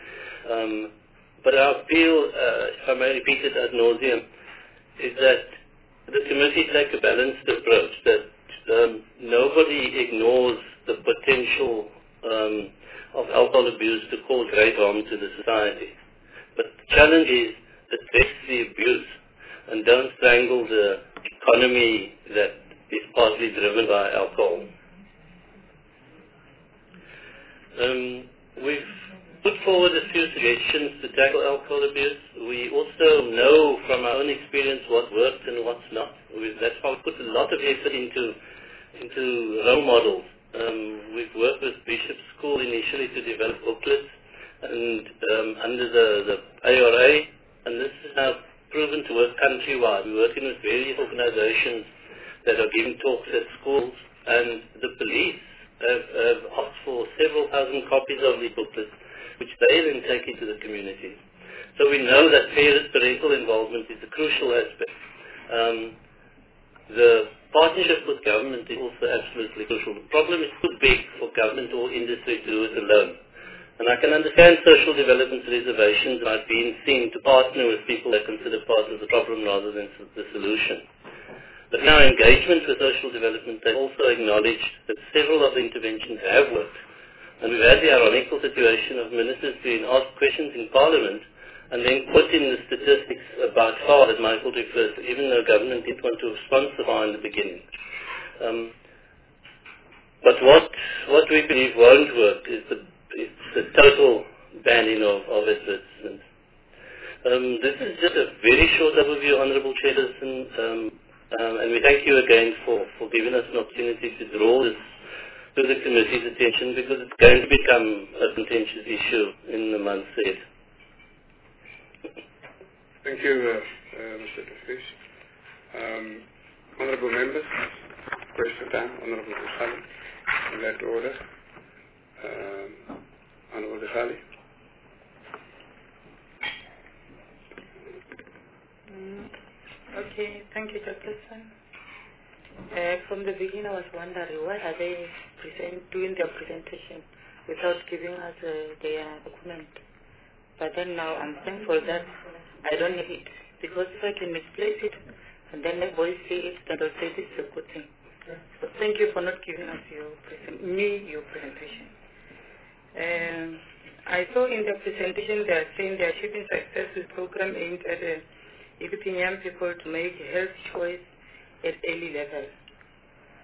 But our appeal, if I may repeat it ad nauseum, is that the committee take a balanced approach, that nobody ignores the potential of alcohol abuse to cause great harm to the society. But the challenge is address the abuse and don't strangle the economy that is partly driven by alcohol. We've put forward a few suggestions to tackle alcohol abuse. We also know from our own experience what works and what's not. That's why we put a lot of effort into role models. We've worked with Bishop's School initially to develop booklets and under the ARA, and this is now proven to work countrywide. We're working with various organizations that are giving talks at schools, and the police have asked for several thousand copies of the booklets, which they then take into the community. So we know that parent parental involvement is a crucial aspect. The partnership with government is also absolutely crucial. The problem is too big for government or industry to do it alone. And I can understand social development reservations about being seen to partner with people that consider part of the problem rather than the solution. But in our engagement with social development, they also acknowledged that several of the interventions have worked. And we've had the ironical situation of ministers being asked questions in Parliament and then put in the statistics about FAR that Michael refers to, even though government didn't want to sponsor FAR in the beginning. But what we believe won't work is the total banning of advertisements. This is just a very short overview, Honourable Chairperson, and we thank you again for giving us an opportunity to draw this to the committee's attention, because it's going to become a contentious issue in the months ahead. Thank you, Mr. Tafis. Honourable members, question time, Honourable Dekhali, in that order. Honourable Dekhali. Okay, thank you, Chairperson. From the beginning, I was wondering why are they doing their presentation without giving us their document. But then now I'm thankful that I don't need it, because if I can misplace it and then the boys see it, then they'll say this is a good thing. So thank you for not giving us your presentation. I saw in the presentation they are saying they are achieving success with program aimed at equipping young people to make health choice at early level.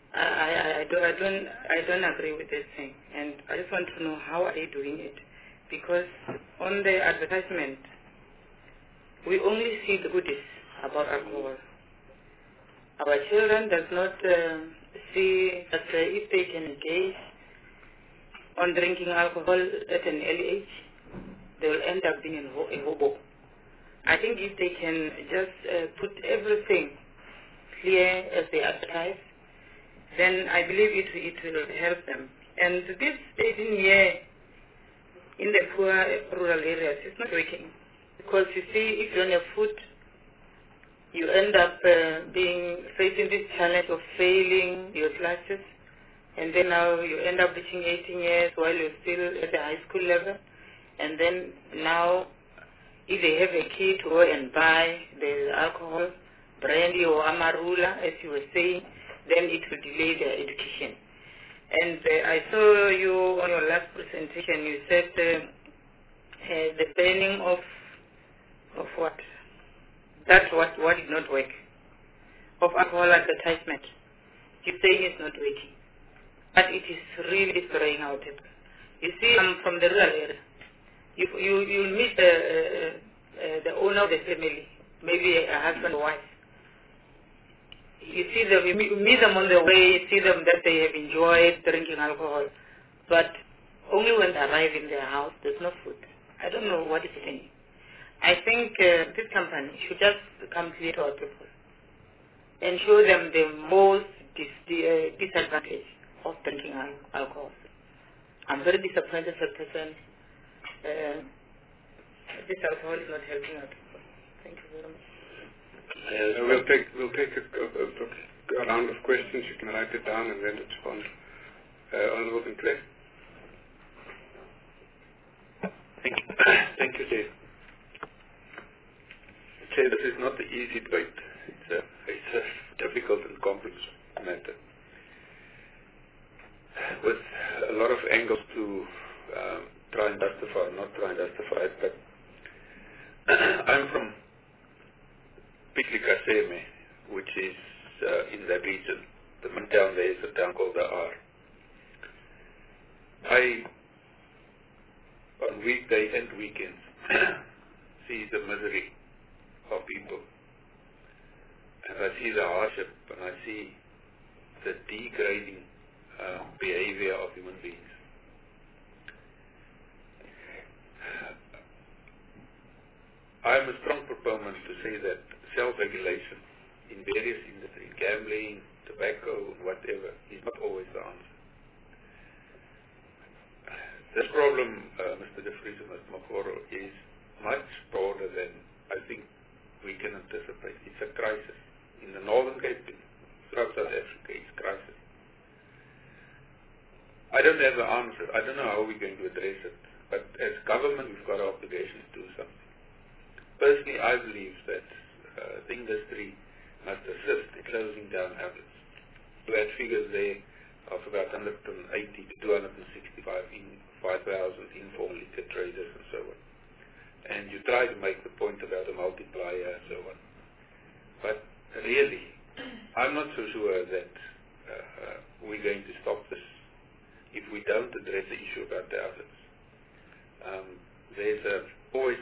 I don't agree with this thing, and I just want to know how are they doing it, because on the advertisement we only see the goodies about alcohol. Our children does not see that if they can engage on drinking alcohol at an early age, they will end up being a hobo. I think if they can just put everything clear as they advertise, then I believe it will help them. And this 18 year in the poor rural areas is not working. Because you see, if you don't have food, you end up facing this challenge of failing your classes. And then now you end up reaching 18 years while you're still at the high school level. And then now, if they have a key to go and buy the alcohol, brandy or amarula, as you were saying, then it will delay their education. And I saw you on your last presentation, you said the banning of what? That's what did not work. Of alcohol advertisement. You're saying it's not working. But it is really destroying our people. You see, I'm from the rural area. You meet the owner of the family, maybe a husband or wife. You see them, you meet them on the way, you see them that they have enjoyed drinking alcohol. But only when they arrive in their house, there's no food. I don't know what is happening. I think this company should just come clear to our people and show them the most disadvantage of drinking alcohol. I'm very disappointed as a person. This alcohol is not helping our people. Thank you very much. We'll take a round of questions. You can write it down and then respond. Honorable Sinclair. Thank you, Chair. Chair, this is not an easy debate. It's a difficult and complex matter with a lot of angles to try and justify, not try and justify it, but I'm from Pitlika, which is in that region. The main town there is a town called Daar. I, on weekdays and weekends, see the misery of people. And I see the hardship, and I see the degrading behavior of human beings. I'm a strong proponent to say that self-regulation in various industries, gambling, tobacco, whatever, is not always the answer. This problem, Mr. De Vries and Mr. Makgoro, is much broader than I think we can anticipate. It's a crisis. In the Northern Cape, throughout South Africa, it's a crisis. I don't have the answer. I don't know how we're going to address it. But as government, we've got an obligation to do something. Personally, I believe that the industry must assist in closing down outlets. We had figures there of about 180 to 265 in 5,000 informal liquor traders and so on. And you try to make the point about a multiplier and so on. But really, I'm not so sure that we're going to stop this if we don't address the issue about the outlets. There's always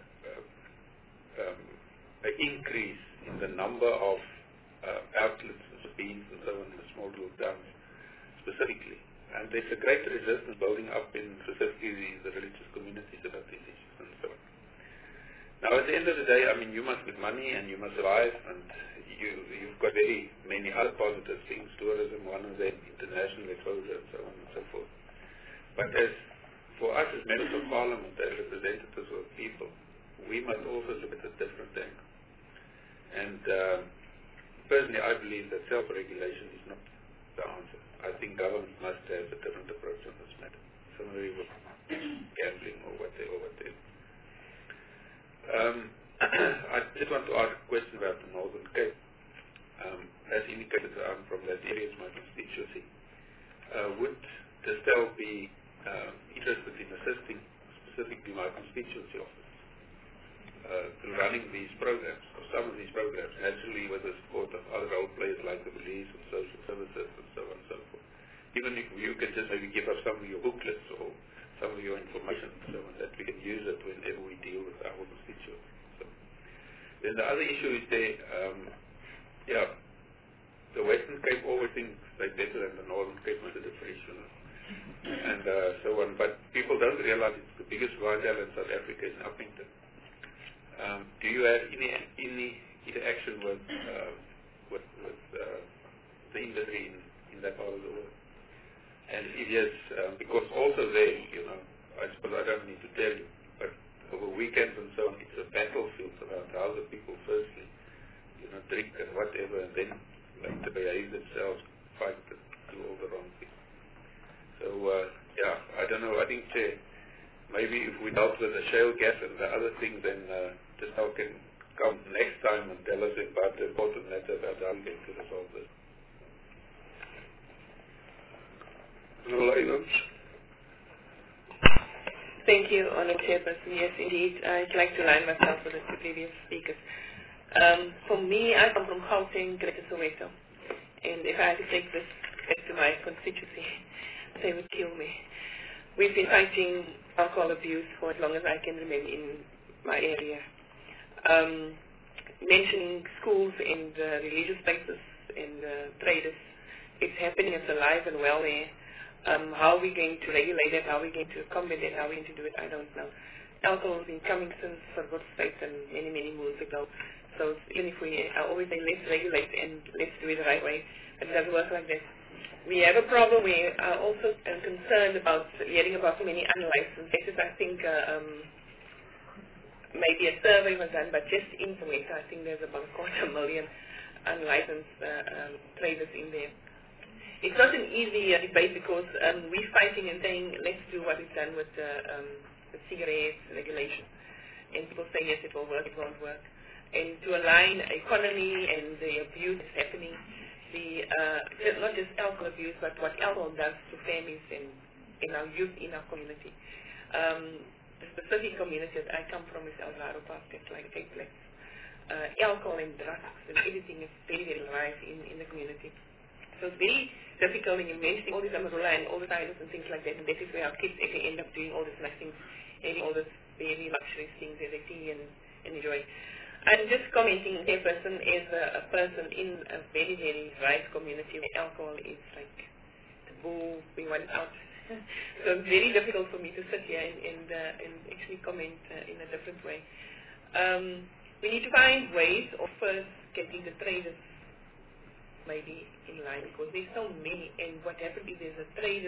an increase in the number of outlets and beans and so on in the small rural towns specifically. And there's a great resistance building up in specifically the religious communities about these issues and so on. Now at the end of the day, I mean, you must make money and you must survive, and you've got very many other positive things, tourism, one of them, international exposure and so on and so forth. But for us as members of parliament, as representatives of people, we must also look at a different angle. And personally, I believe that self-regulation is not the answer. I think government must have a different approach on this matter, similarly with gambling or whatever. I just want to ask a question about the Northern Cape. As indicated, I'm from that area, it's my constituency. Would Distel be interested in assisting specifically my constituency office in running these programs, or some of these programs, naturally with the support of other role players like the police and social services and so can just maybe give us some of your booklets or some of your information so that we can use it whenever we deal with our constituents. So, then the other issue is the Western Cape always thinks they're better than the Northern Cape under the French, and so on. But people don't realize it's the biggest wildlife in South Africa is Upington. Do you have any interaction with the industry in that part of the world? And if yes, because also there, I suppose I don't need to tell you, but over weekends and so on, it's a battlefield around how the people firstly, drink and whatever, and then like to behave themselves, fight and do all the wrong things. So, I don't know. I think maybe if we dealt with the shale gas and the other things, then just how can come next time and tell us about the important matter about how we can resolve this. Thank you, Honourable Chairperson. Yes, indeed. I'd like to align myself with the previous speakers. For me, I come from Gauteng, Greater Soweto. And if I had to take this back to my constituency, they would kill me. We've been fighting alcohol abuse for as long as I can remember in my area. Mentioning schools and religious places and traders, it's happening, it's alive and well there. How are we going to regulate it? How are we going to combat it? How are we going to do it? I don't know. Alcohol has been coming since Verwoerd States and many, many moons ago. So even if I always say let's regulate and let's do it the right way, it doesn't work like that. We have a problem. We are also concerned about hearing about so many unlicensed cases. I think maybe a survey was done, but just in Soweto, I think there's about 250,000 unlicensed traders in there. It's not an easy debate because we're fighting and saying let's do what is done with the cigarettes regulation. And people say yes, it will work, it won't work. And to align economy and the abuse is happening, not just alcohol abuse, but what alcohol does to families and our youth in our community. The specific community that I come from is Elzaro Park, it's like 8 blocks. Alcohol and drugs and everything is very, very rife in the community. So it's very difficult when you're mentioning all this Amarula and all the titles and things like that, and that is where our kids actually end up doing all this nice things, having all this very luxurious things that they see and enjoy. I'm just commenting, a person is a person in a very, very rice community where alcohol is like taboo, we want out. So it's very difficult for me to sit here and actually comment in a different way. We need to find ways of first getting the traders maybe in line, because there's so many, and what happens is there's a traders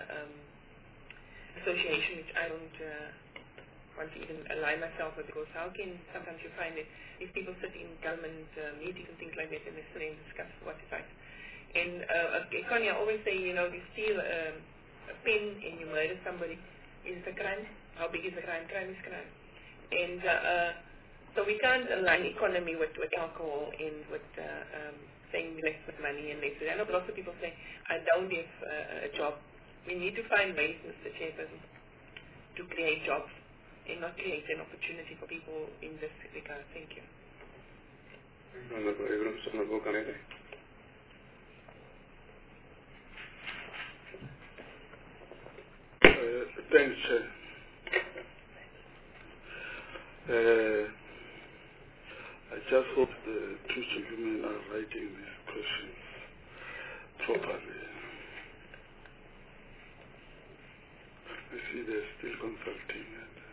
association which I don't want to even align myself with, because how can sometimes you find that if people sit in government meetings and things like that and they sit and discuss what is right. And Connie, I always say, you steal a pen and you murder somebody, is it a crime? How big is the crime? Crime is crime. And so we can't align economy with alcohol and with saying less with money and less. I know lots of people say, I don't have a job. We need to find ways, Mr. Chairperson, to create jobs and not create an opportunity for people in this regard. Thank you. Honorable Abrams, Honorable Kanete. Thanks, Chair. I just hope the two gentlemen are writing these questions properly. I see they're still consulting.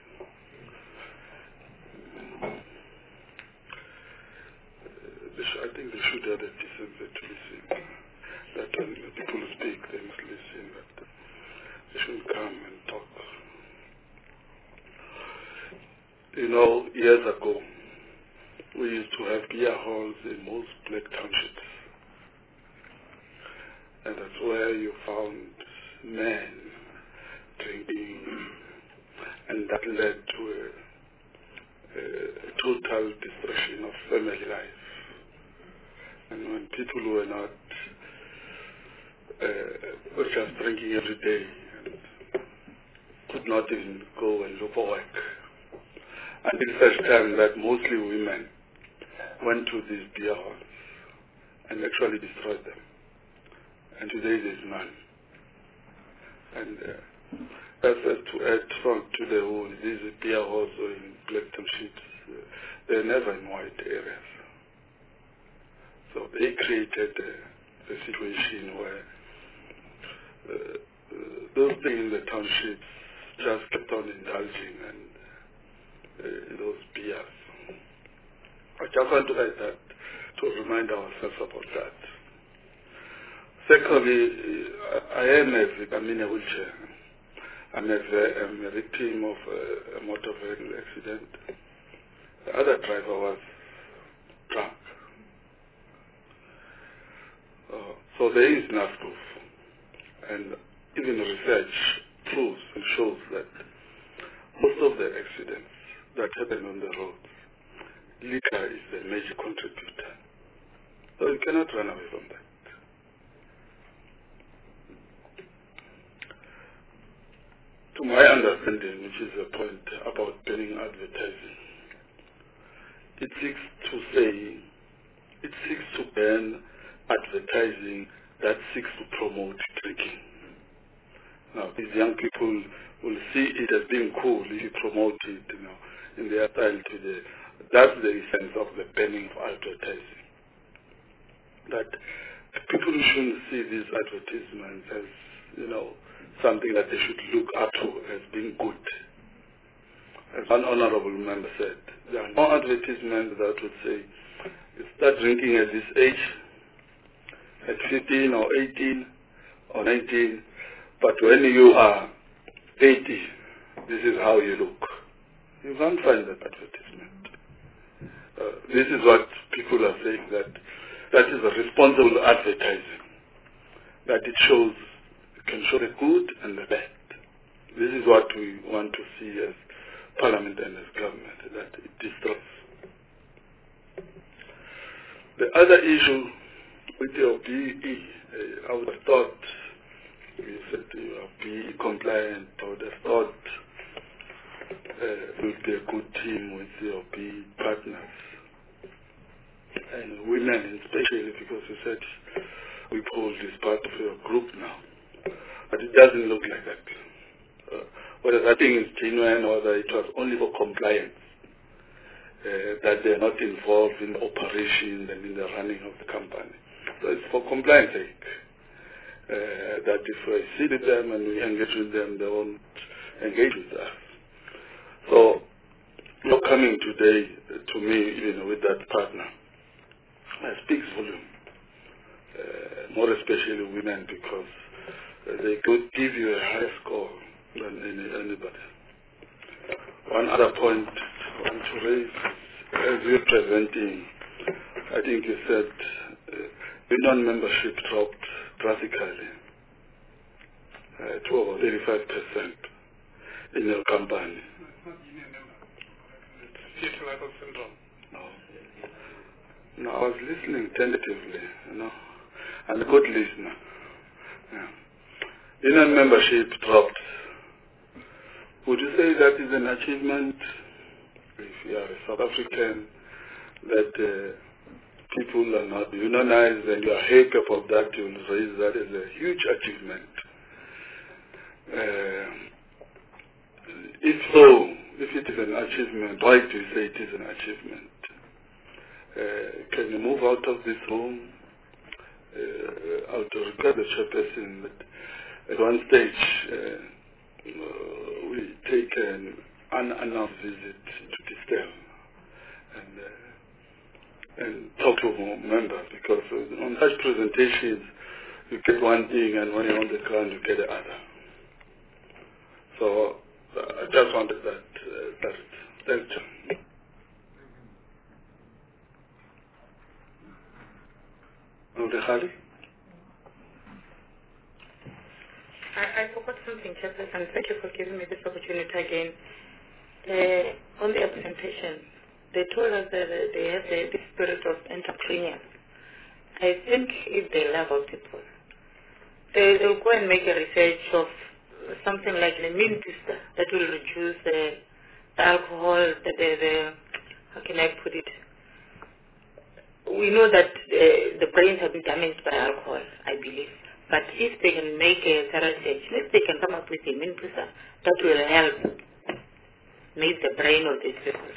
I think they should have the decency to listen. That when people speak, they must listen. But they shouldn't come and talk. Years ago, we used to have beer halls in most black townships. And that's where you found men drinking, and that led to a total destruction of family life. And when people were not were just drinking every day and could not even go and look for work. Until such time that mostly women went to these beer halls and actually destroyed them. And today there's none. And that's to add on to the whole, these beer halls or in black townships, they're never in white areas. So they created a situation where those things in the townships just kept on indulging in those beers. I just want to add that to remind ourselves about that. Secondly, I am in a wheelchair. I'm a victim of a motor vehicle accident. The other driver was drunk. So there is enough proof. And even research proves and shows that most of the accidents that happen on the roads, liquor is the major contributor. So you cannot run away from that. To my understanding, which is a point about banning advertising, it seeks to ban advertising that seeks to promote drinking. Now, these young people will see it as being cool if you promote it, in their style today. That's the essence of the banning of advertising. That people shouldn't see these advertisements as, something that they should look up to as being good. As one honorable member said, there are no advertisements that would say, you start drinking at this age, at 15 or 18 or 19, but when you are 80, this is how you look. You can't find that advertisement. This is what people are saying, that is a responsible advertising, that it can show the good and the bad. This is what we want to see as Parliament and as government, that it destroys. The other issue with your BE, I would have thought, you said you are BE compliant, I would have thought it would be a good team with your BE partners. And women especially, because you said we hold is part of your group now. But it doesn't look like that. Whether that thing is genuine or whether it was only for compliance, that they're not involved in the operations and in the running of the company. So it's for compliance sake. That if I see them and we engage with them, they won't engage with us. So you're coming today to me, with that partner. It speaks volume. More especially women, because they could give you a higher score than anybody. One other point I want to raise, as you're presenting, I think you said union membership dropped drastically to over 35% in your company. It's not union member. It's fetal level syndrome. No, I was listening tentatively, and a good listener. Yeah. Union membership dropped. Would you say that is an achievement, if you are a South African, that people are not unionized and you are happy about that, you will raise that as a huge achievement? If so, if it is an achievement, why do you say it is an achievement? Can you move out of this room? I would request the chairperson that at one stage we take an unannounced visit to Distel and talk to members, because on such presentations you get one thing and when you're on the ground you get the other. So I just wanted that. Thanks, John. I forgot something, Chairperson. Thank you for giving me this opportunity again. On their presentation, they told us that they have the spirit of entrepreneurs. I think if they allow people, they'll go and make a research of something like an immune booster that will reduce the alcohol, how can I put it? We know that the brains have been damaged by alcohol, I believe. But if they can make a thorough search, if they can come up with a MINPUSA that will help make the brain of these people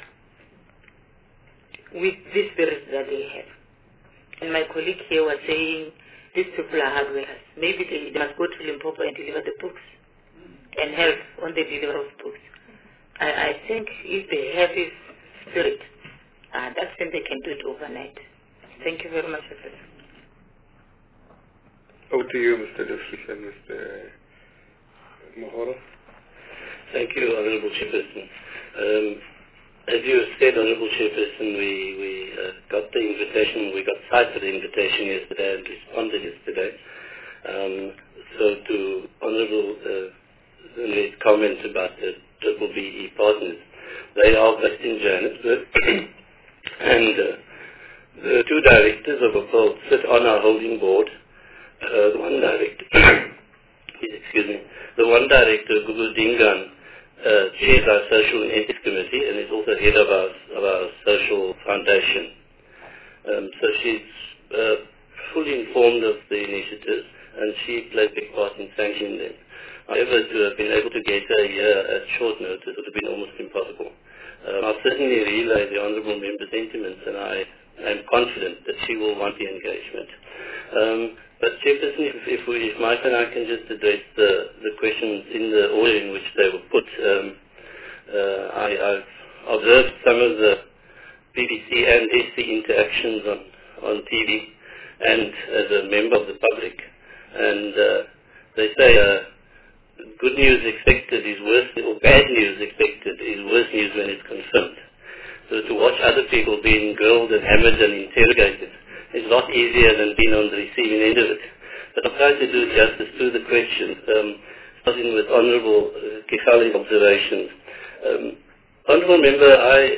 with this spirit that they have. And my colleague here was saying these people are hard workers. Maybe they must go to Limpopo and deliver the books and help on the delivery of books. I think if they have this spirit, that's when they can do it overnight. Thank you very much, Professor. Over to you, Mr. DeVries and Mr. Mohoro. Thank you, Honorable Chairperson. As you said, Honorable Chairperson, we got the invitation, we got sight of the invitation yesterday and responded yesterday. So to Honorable Lee's comment about the BBBE partners, they are based in Johannesburg and the two directors of APOL sit on our holding board. The one director, Gugu Dingan, chairs our Social and Ethics Committee and is also head of our Social Foundation. So she's fully informed of the initiatives and she plays a big part in sanctioning them. However, to have been able to get her here at short notice would have been almost impossible. I'll certainly relay the Honourable Member's sentiments and I am confident that she will want the engagement. But Chairperson, if Mike and I can just address the questions in the order in which they were put. I've observed some of the BBC and SC interactions on TV and as a member of the public. And they say good news expected is worse, or bad news expected is worse news when it's confirmed. So to watch other people being grilled and hammered and interrogated is a lot easier than being on the receiving end of it. But I'll try to do justice to the question, starting with Honourable Kefali's observations. Honourable Member,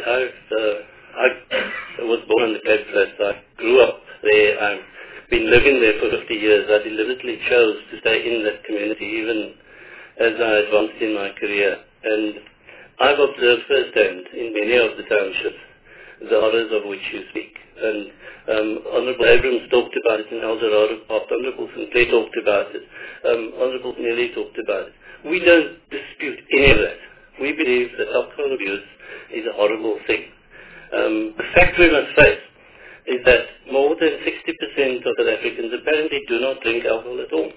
I was born on the Cape Flats. I grew up there. I've been living there for 50 years. I deliberately chose to stay in that community even as I advanced in my career. And I've observed firsthand in many of the townships the horrors of which you speak. And Honourable Abrams talked about it in Eldorado Park. Honourable Sinclair talked about it. Honourable Neely talked about it. We don't dispute any of that. We believe that alcohol abuse is a horrible thing. The fact we must face is that more than 60% of South Africans apparently do not drink alcohol at all.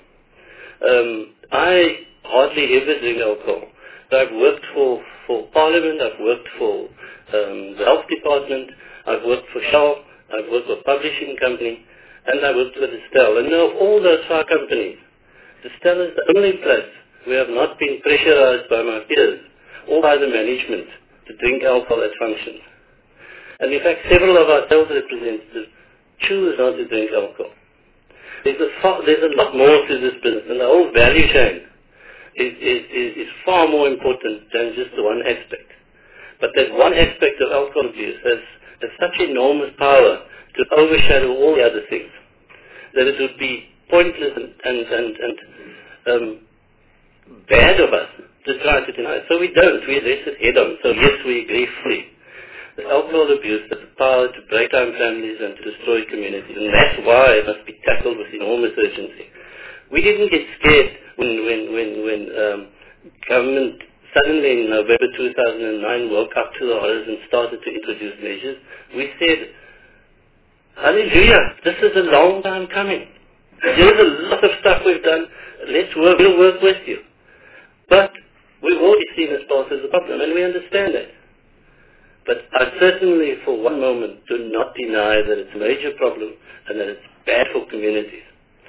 I hardly ever drink alcohol. I've worked for Parliament, I've worked for the Health Department, I've worked for Shell, I've worked for a publishing company, and I worked with Distell. And of all those 5 companies, Distell is the only place where I've not been pressurized by my peers or by the management to drink alcohol at functions. And in fact, several of our sales representatives choose not to drink alcohol. There's a lot more to this business, and the whole value chain is far more important than just one aspect. But that one aspect of alcohol abuse has such enormous power to overshadow all the other things that it would be pointless and bad of us to try to deny it. So we don't. We address it head on. So yes, we agree fully that alcohol abuse has the power to break down families and to destroy communities, and that's why it must be tackled with enormous urgency. We didn't get scared when government suddenly in November 2009 woke up to the horrors and started to introduce measures. We said, hallelujah, this is a long time coming. There's a lot of stuff we've done. We'll work with you. But we've already seen this pass as a problem, and we understand that. But I certainly, for one moment, do not deny that it's a major problem and that it's bad for communities.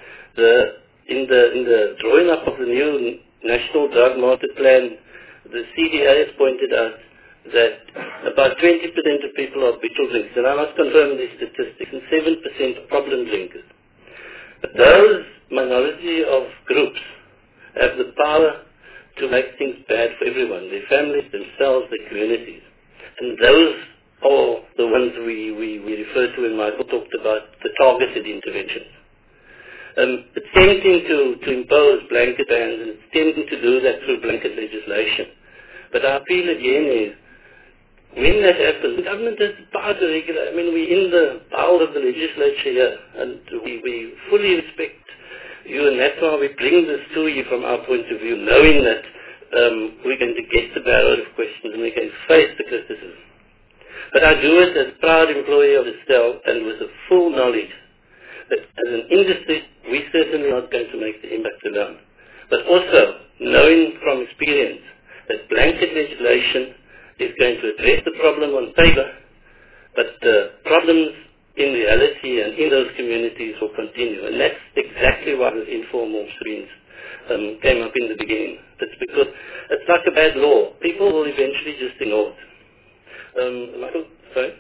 In the drawing up of the new National Drug Master Plan, the CDA has pointed out that about 20% of people are habitual drinkers, and I must confirm these statistics, and 7% are problem drinkers. But those minority of groups have the power to make things bad for everyone, their families, themselves, their communities. And those are the ones we refer to when Michael talked about the targeted interventions. It's tempting to impose blanket bans, and it's tempting to do that through blanket legislation. But our appeal again is, when that happens, the government has the power to regulate. I mean, we're in the bowels of the legislature here, and we fully respect you, and that's why we bring this to you from our point of view, knowing that we're going to get the barrel of questions and we can face the criticism. But I do it as a proud employee of Distell and with the full knowledge that as an industry, we're certainly not going to make the impact alone. But also knowing from experience that blanket legislation is going to address the problem on paper, but the problems in reality and in those communities will continue. And that's exactly why those informal screens came up in the beginning. That's because it's like a bad law. People will eventually just ignore it. Michael, sorry?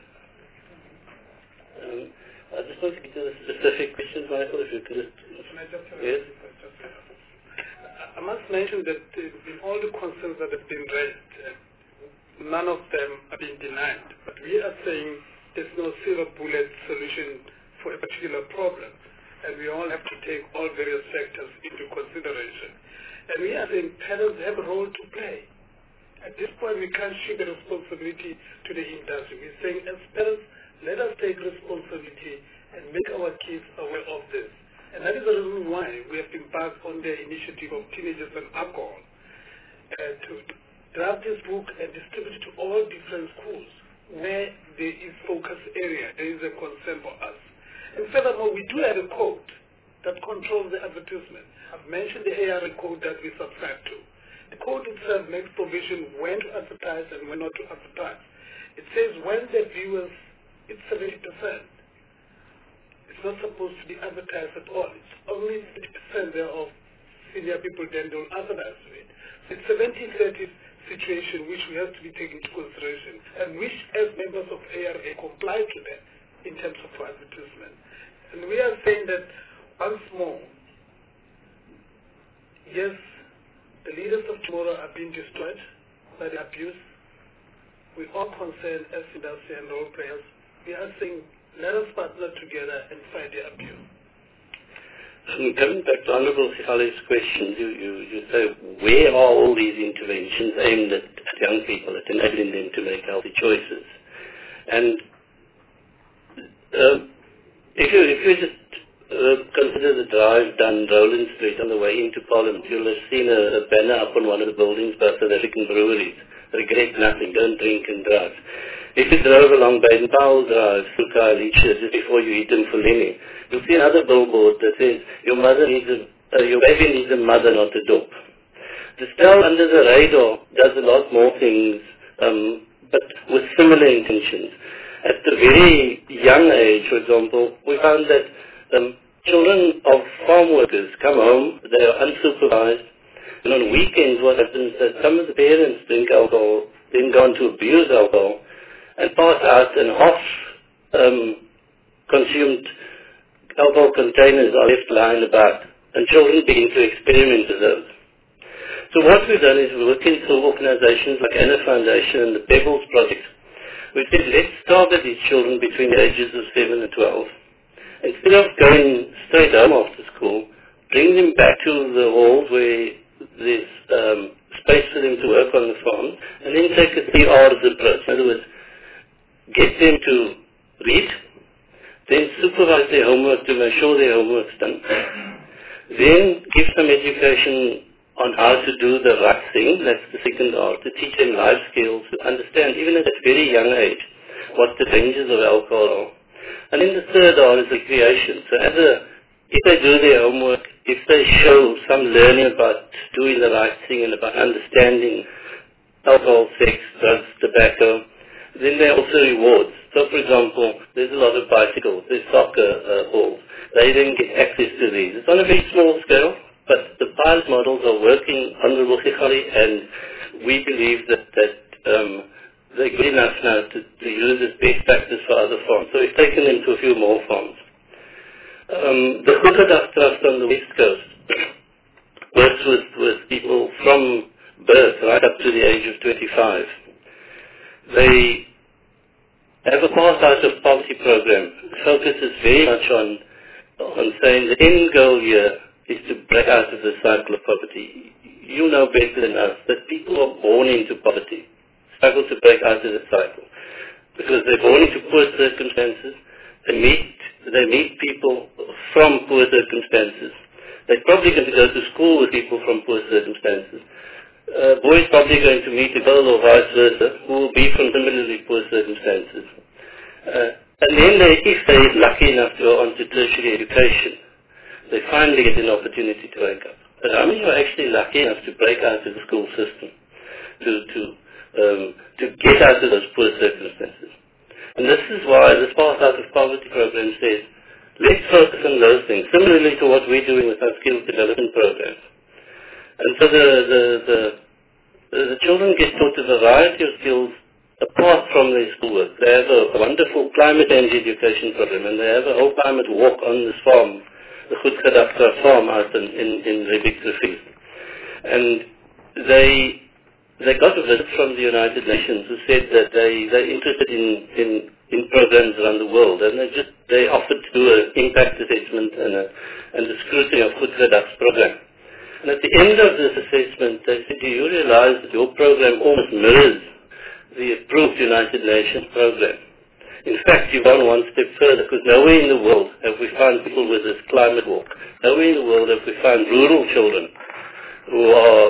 I just want to get to the specific questions, Michael, if you could just... Yes? I must mention that in all the concerns that have been raised, none of them are being denied. But we are saying there's no silver bullet solution for a particular problem. And we all have to take all various factors into consideration. And we are saying parents have a role to play. At this point, we can't shift the responsibility to the industry. We're saying as parents, let us take responsibility and make our kids aware of this. And that is the reason why we have embarked on the initiative of Teenagers and Alcohol to draft this book and distribute it to all different schools where there is focus area, there is a concern for us. And furthermore, we do have a code that controls the advertisement. I've mentioned the ARA code that we subscribe to. The code itself makes provision when to advertise and when not to advertise. It says when the viewers, it's 70%. It's not supposed to be advertised at all. It's only 30% there of senior people then don't advertise to it. So it's 70-30 situation which we have to be taken into consideration and which as members of ARA comply to that in terms of advertisement. And we are saying that once more, yes, the leaders of tomorrow are being destroyed by the abuse. We all concerned as industry and role players. We are saying, let us partner together and fight the abuse. Coming back to Honourable Sikhale's question, you say, where are all these interventions aimed at young people, at enabling them to make healthy choices? And if you just consider the drive down Rowland Street on the way into Parliament, you'll have seen a banner up on one of the buildings by South African breweries. Regret nothing, don't drink and drive. If you drove along Baden-Powell Drive, Sukai Leacher, just before you eat them for Lenny, you'll see another billboard that says, your baby needs a mother, not a dope. Distell under the radar does a lot more things, but with similar intentions. At the very young age, for example, we found that children of farm workers come home, they are unsupervised, and on weekends what happens is that some of the parents drink alcohol, then go on to abuse alcohol, and pass out, and half-consumed alcohol containers are left lying about, and children begin to experiment with those. So what we've done is we're working through organizations like Anna Foundation and the Pebbles Project. We said, let's target these children between the ages of 7 and 12. Instead of going straight home after school, bring them back to the halls where there's space for them to work on the farm, and then take a 3 R's approach. In other words, get them to read, then supervise their homework to make sure their homework's done, then give some education on how to do the right thing, that's the second R, to teach them life skills, to understand, even at a very young age, what the dangers of alcohol are. And then the third R is recreation. So if they do their homework, if they show some learning about doing the right thing and about understanding alcohol, sex, drugs, tobacco, then there are also rewards. So, for example, there's a lot of bicycles, there's soccer balls. They then get access to these. It's on a very small scale, but the pilot models are working under Sikhale, and we believe that they're good enough now to use as best practice for other farms. So we've taken them to a few more farms. The Kukadas Trust on the West Coast works with people from birth right up to the age of 25. They have a pass out of poverty program. The focus is very much on saying the end goal here is to break out of the cycle of poverty. You know better than us that people are born into poverty, struggle to break out of the cycle, because they're born into poor circumstances. They meet people from poor circumstances. They're probably going to go to school with people from poor circumstances. Boys probably going to meet a girl or vice versa who will be from similarly poor circumstances. And then if they're lucky enough to go on to tertiary education, they finally get an opportunity to wake up. But how many are actually lucky enough to break out of the school system, to get out of those poor circumstances? And this is why this Path Out of Poverty program says, let's focus on those things, similarly to what we're doing with our skills development programs. And so the children get taught a variety of skills apart from their schoolwork. They have a wonderful climate change education program, and they have a whole climate walk on this farm, the Goed Gedagte farm out in Rebekterfield. And they got a visit from the United Nations who said that they're interested in programs around the world, and they offered to do an impact assessment and a scrutiny of Goed Gedagte's program. And at the end of this assessment, they said, do you realize that your program almost mirrors the approved United Nations program? In fact, you've gone one step further, because nowhere in the world have we found people with this climate walk. Nowhere in the world have we found rural children who are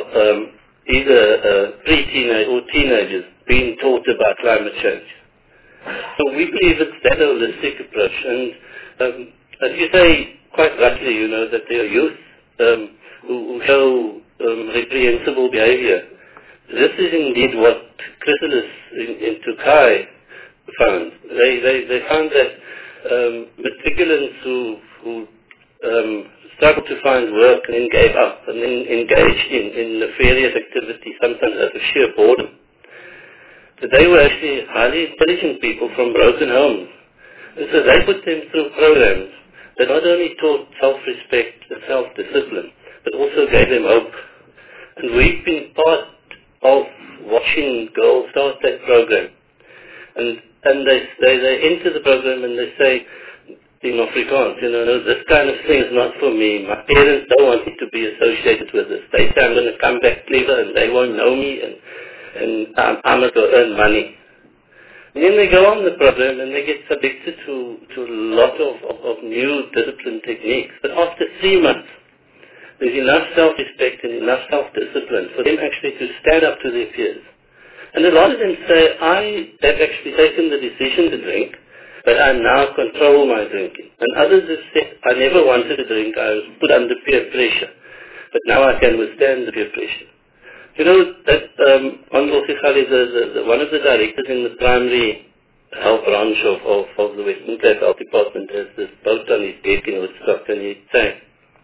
either pre-teenage or teenagers being taught about climate change. So we believe it's that holistic approach. And as you say quite rightly, that there are youth who show reprehensible behavior. This is indeed what Chrysalis in Turkey found. They found that matriculants who struggled to find work and then gave up and then engaged in nefarious activities, sometimes out of sheer boredom. But they were actually highly intelligent people from broken homes. And so they put them through programs that not only taught self-respect and self-discipline, but also gave them hope. And we've been part of watching girls start that program. And they enter the program and they say, in Afrikaans, no, this kind of thing is not for me. My parents don't want me to be associated with this. They say I'm going to come back clever and they won't know me and I'm going to earn money. And then they go on the program and they get subjected to a lot of new discipline techniques. But after 3 months, there's enough self-respect and enough self-discipline for them actually to stand up to their peers. And a lot of them say, I have actually taken the decision to drink, but I now control my drinking. And others have said, I never wanted to drink, I was put under peer pressure, but now I can withstand the peer pressure. That Honorable Sikhali, one of the directors in the primary health branch of the Western Cape Health Department, has this boat on his deck in Woodstock, and he's saying,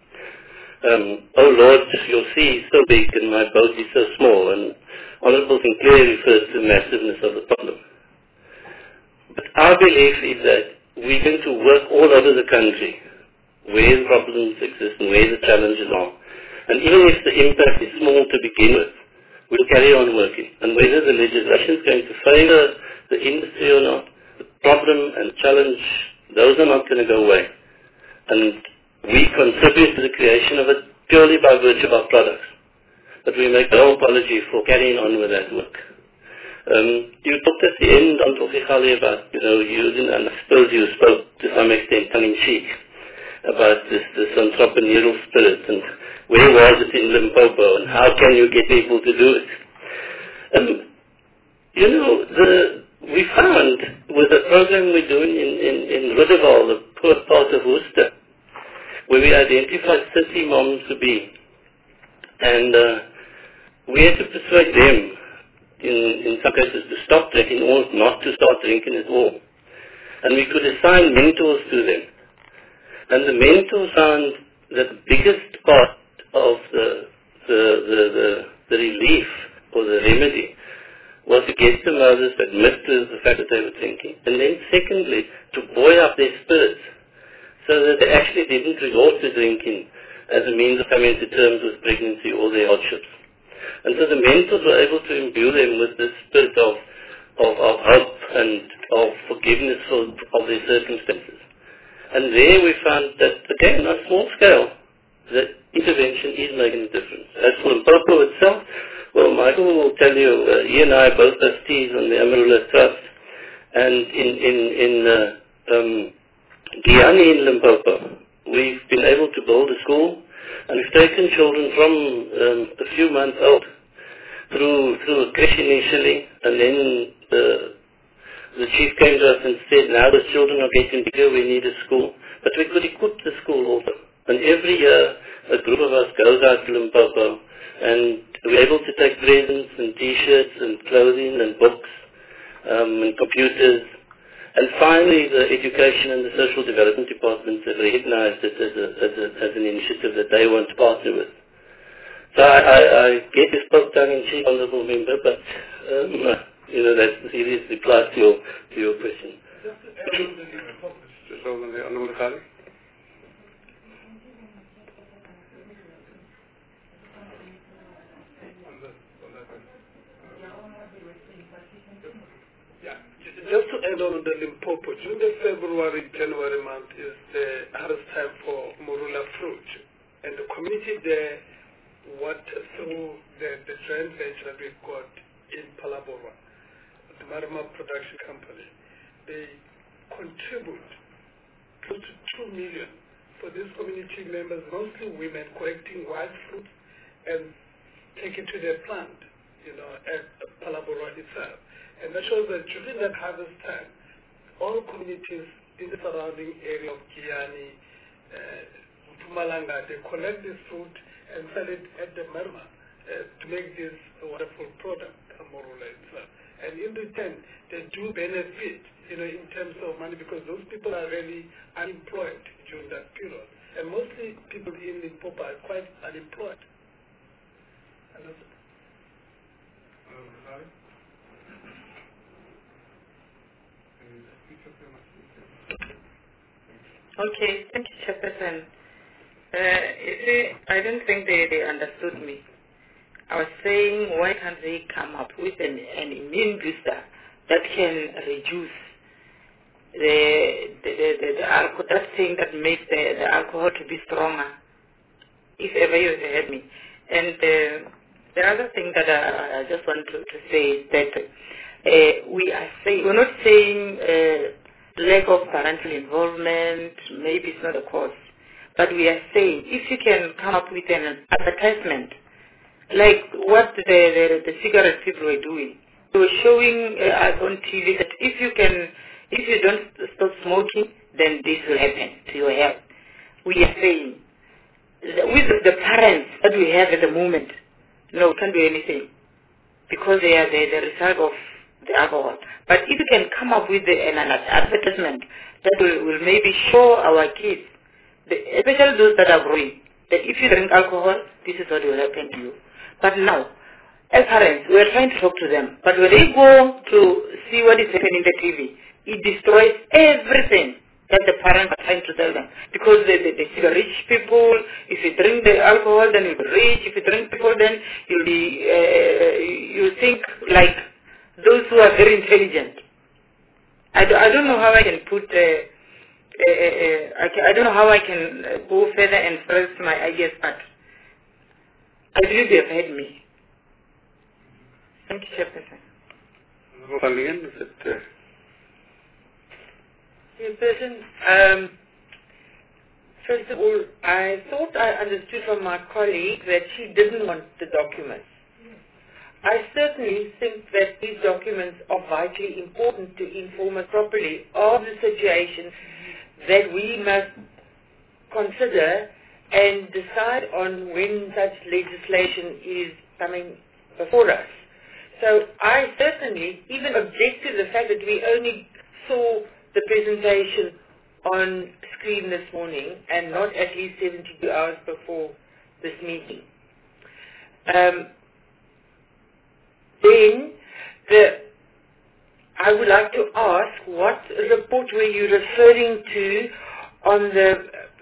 oh Lord, your sea is so big and my boat is so small. And Honorable Sinclair refers to the massiveness of the problem. But our belief is that we're going to work all over the country where the problems exist and where the challenges are. And even if the impact is small to begin with, we'll carry on working. And whether the legislation is going to favor the industry or not, the problem and challenge, those are not going to go away. And we contribute to the creation of it purely by virtue of our products. But we make no apology for carrying on with that work. You talked at the end, Dr. Sikhali, about, using, and I suppose you spoke to some extent tongue-in-cheek about this entrepreneurial spirit and where was it in Limpopo and how can you get people to do it. We found with the program we're doing in Rudderval, the poor part of Worcester, where we identified 30 moms to be, and we had to persuade them, in some cases, to stop drinking or not to start drinking at all. And we could assign mentors to them. And the mentors found that the biggest part of the relief or the remedy was to get the mothers to admit to the fact that they were drinking. And then secondly, to buoy up their spirits so that they actually didn't resort to drinking as a means of coming to terms with pregnancy or their hardships. And so the mentors were able to imbue them with this spirit of hope and of forgiveness of their circumstances. And there we found that, again, on a small scale, that intervention is making a difference. As for Limpopo itself, well, Michael will tell you, he and I are both trustees on the Amarula Trust, and in Giyani in Limpopo, we've been able to build a school And we've taken children from a few months old through a creche initially, and then the chief came to us and said, now the children are getting bigger, we need a school. But we could equip the school also. And every year, a group of us goes out to Limpopo, and we're able to take presents and T-shirts and clothing and books and computers. And finally, the Education and the Social Development Departments have recognized it as an initiative that they want to partner with. So I get you spoke tongue-in-cheek, honourable member, but that's the serious reply to your question. Honourable Khalid. Just to add on the Limpopo, during the January month is the harvest time for Morula fruit. And the community there, through the joint venture that we've got in Phalaborwa, the Marama Production Company, they contribute close to 2 million for these community members, mostly women, collecting wild fruit and take it to their plant, at Phalaborwa itself. And that shows that during that harvest time, all communities in the surrounding area of Giyani, Mpumalanga, they collect this fruit and sell it at the Marama to make this wonderful product, Morula itself. And in return, they do benefit, in terms of money, because those people are really unemployed during that period. And mostly people in Limpopo are quite unemployed. And that's Okay, thank you, Chairperson. You see, I don't think they understood me. I was saying, why can't they come up with an immune booster that can reduce the alcohol, that thing that makes the alcohol to be stronger, if ever you heard me. And the other thing that I just want to say is that we're not saying lack of parental involvement, maybe it's not a cause, but we are saying if you can come up with an advertisement, like what the cigarette people were doing. They were showing us on TV that if you don't stop smoking, then this will happen to your health. We are saying, with the parents that we have at the moment, no, we can't do anything because they are the result of the alcohol. But if you can come up with an advertisement that will maybe show our kids, especially those that are growing, that if you drink alcohol, this is what will happen to you. But now, as parents, we are trying to talk to them. But when they go to see what is happening in the TV, it destroys everything that the parents are trying to tell them. Because the rich people, if you drink the alcohol, then you'll be rich. If you drink people, then you'll be, you think like those who are very intelligent. I don't know how I can put, I don't know how I can go further and express my ideas, but I believe they have heard me. Thank you, Chairperson. Chairperson, first of all, I thought I understood from my colleague that she didn't want the documents. I certainly think that these documents are vitally important to inform us properly of the situation that we must consider and decide on when such legislation is coming before us. So I certainly even object to the fact that we only saw the presentation on screen this morning and not at least 72 hours before this meeting. Then I would like to ask, what report were you referring to on the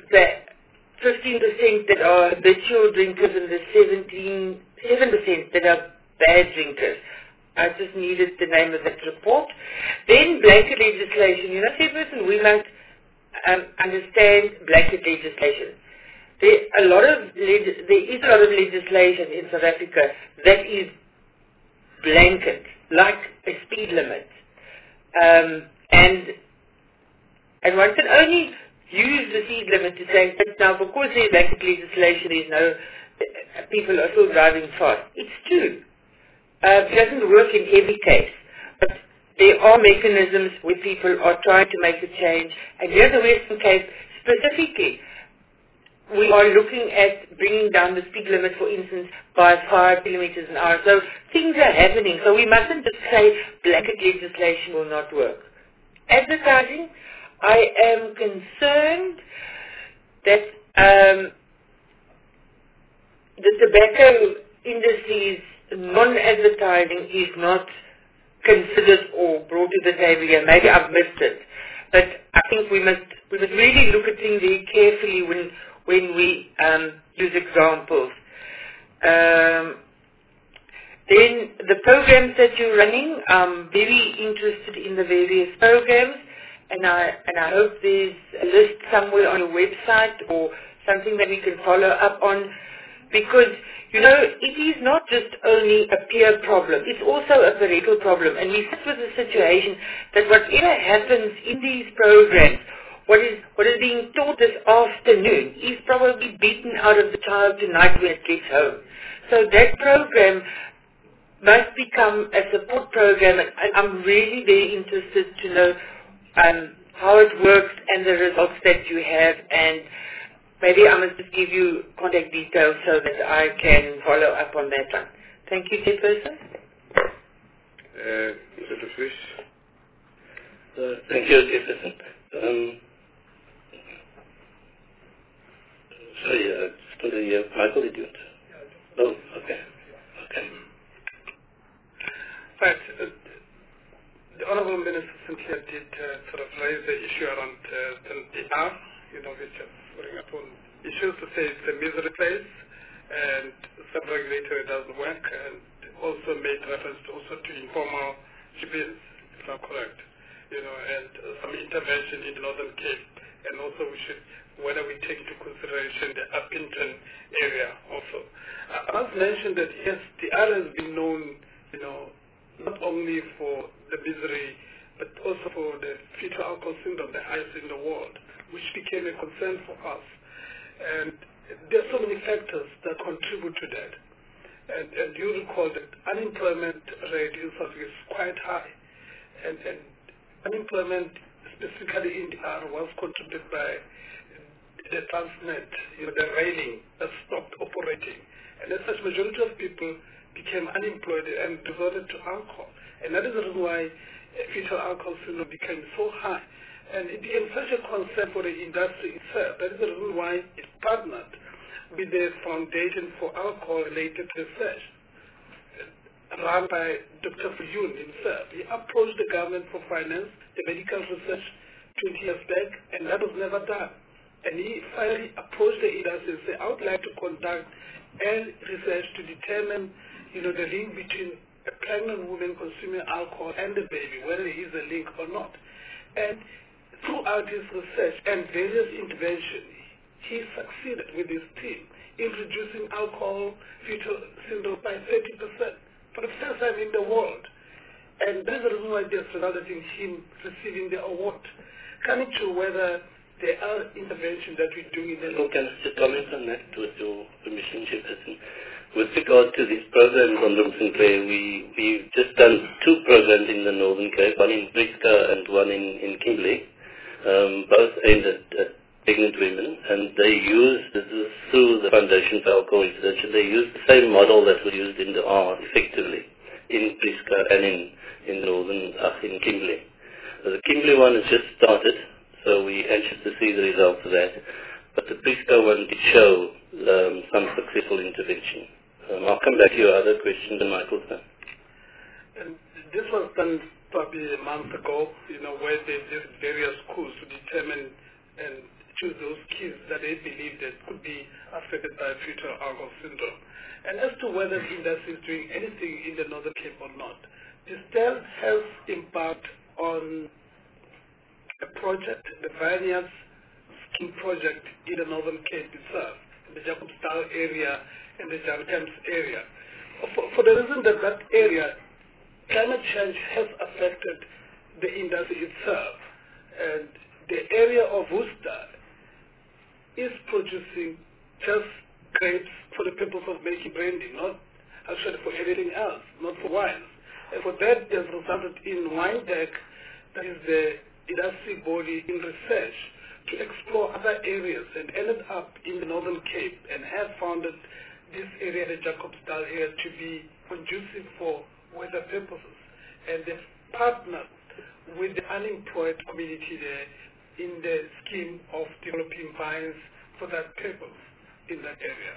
15% that are habitual drinkers and the 7% that are bad drinkers? I just needed the name of that report. Then blanket legislation. Chairperson, we must understand blanket legislation. There is a lot of legislation in South Africa that is blanket, like a speed limit. And one can only use the speed limit to say, but now because there's lack of legislation, there's no, people are still driving fast. It's true. It doesn't work in every case, but there are mechanisms where people are trying to make a change. And here in the Western Cape, specifically, we are looking at bringing down the speed limit, for instance, by 5 kilometers an hour. So things are happening. So we mustn't just say blanket legislation will not work. Advertising, I am concerned that the tobacco industry's non-advertising is not considered or brought to the table here. Maybe I've missed it. But I think we must really look at things very carefully when we use examples. Then the programs that you're running, I'm very interested in the various programs, and I hope there's a list somewhere on your website or something that we can follow up on, because, you know, it is not just only a peer problem, it's also a parental problem, and we sit with the situation that whatever happens in these programs, what is being taught this afternoon is probably beaten out of the child tonight when it gets home. So that program must become a support program, and I'm really very interested to know how it works and the results that you have, and maybe I must just give you contact details so that I can follow up on that one. Thank you, Chairperson. Mr. Fish. Thank you, Chairperson. Sorry, just want to hear Michael, did you? Oh, okay. Right. The Honourable Minister Cynthia did sort of raise the issue around the ER, which is throwing up on issues to say it's a misery place and sub-regulatory doesn't work, and also made reference to informal GPs, if I'm correct, and some intervention in the Northern Cape, and also whether we take into consideration the Upington area also. I must mention that yes, the R has been known, not only for the misery, but also for the fetal alcohol syndrome, the highest in the world, which became a concern for us. And there are so many factors that contribute to that. And you recall that unemployment rate in South Africa is quite high. And unemployment, specifically in the R, was contributed by the Transnet, the railing that stopped operating. And as such, majority of people became unemployed and resorted to alcohol. And that is the reason why fetal alcohol syndrome became so high. And it became such a concern for the industry itself. That is the reason why it partnered with the Foundation for Alcohol-Related Research, run by Dr. Viljoen himself. He approached the government for finance, the medical research 20 years back, and that was never done. And he finally approached the industry and said, I would like to conduct research to determine the link between a pregnant woman consuming alcohol and the baby, whether there is a link or not. And throughout his research and various interventions, he succeeded with his team in reducing alcohol fetal syndrome by 30% for the first time in the world. And that is the reason why this resulted in him receiving the award. Coming to whether there are interventions that we do in the... Can I just comment on that with your permission, Chairperson? With regard to these programs on Wilson Clay, we've just done 2 programs in the Northern Cape, one in Prieska and one in Kimberley, both aimed at pregnant women, and they used, this is through the Foundation for Alcohol Research, and they used the same model that was used in the R effectively in Prieska and in Kimberley. The Kimberley one has just started, so we're anxious to see the results of that. But the Prieska one did show some successful intervention. I'll come back to your other questions, Michael. And this was done probably a month ago, where they did various schools to determine and choose those kids that they believe that could be affected by fetal alcohol syndrome. And as to whether the industry is doing anything in the Northern Cape or not, this still has impact on a project, the Vineyards Scheme project in the Northern Cape itself, in the Jacobsdal area and the Jarkams area. For the reason that that area, climate change has affected the industry itself. And the area of Worcester is producing just grapes for the purpose of making brandy, not actually for anything else, not for wines. And for that, has resulted in WineDec, that is the industry body in research, to explore other areas and ended up in the Northern Cape and have founded this area, the Jacobsdal area, to be conducive for weather purposes. And they've partnered with the unemployed community there in the scheme of developing vines for that purpose in that area.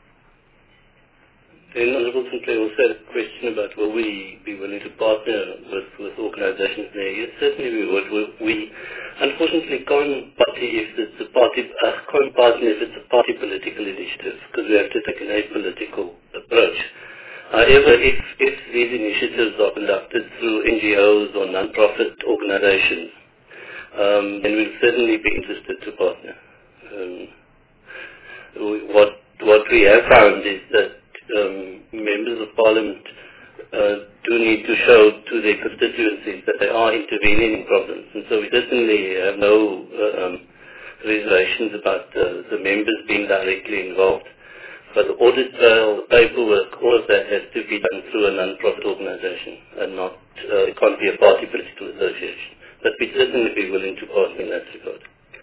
Then Honorable Sinclair also had a question about will we be willing to partner with organizations there. Yes, certainly we would. We unfortunately can't partner if it's a party political initiative, because we have to take an apolitical approach. However, if these initiatives are conducted through NGOs or non-profit organizations, then we'll certainly be interested to partner. What we have found is that members of parliament do need to show to their constituencies that they are intervening in problems, and so we certainly have no reservations about the members being directly involved. But the audit trail, the paperwork, all of that has to be done through a non-profit organization and not, it can't be a party political association. But we'd certainly be willing to partner in that regard.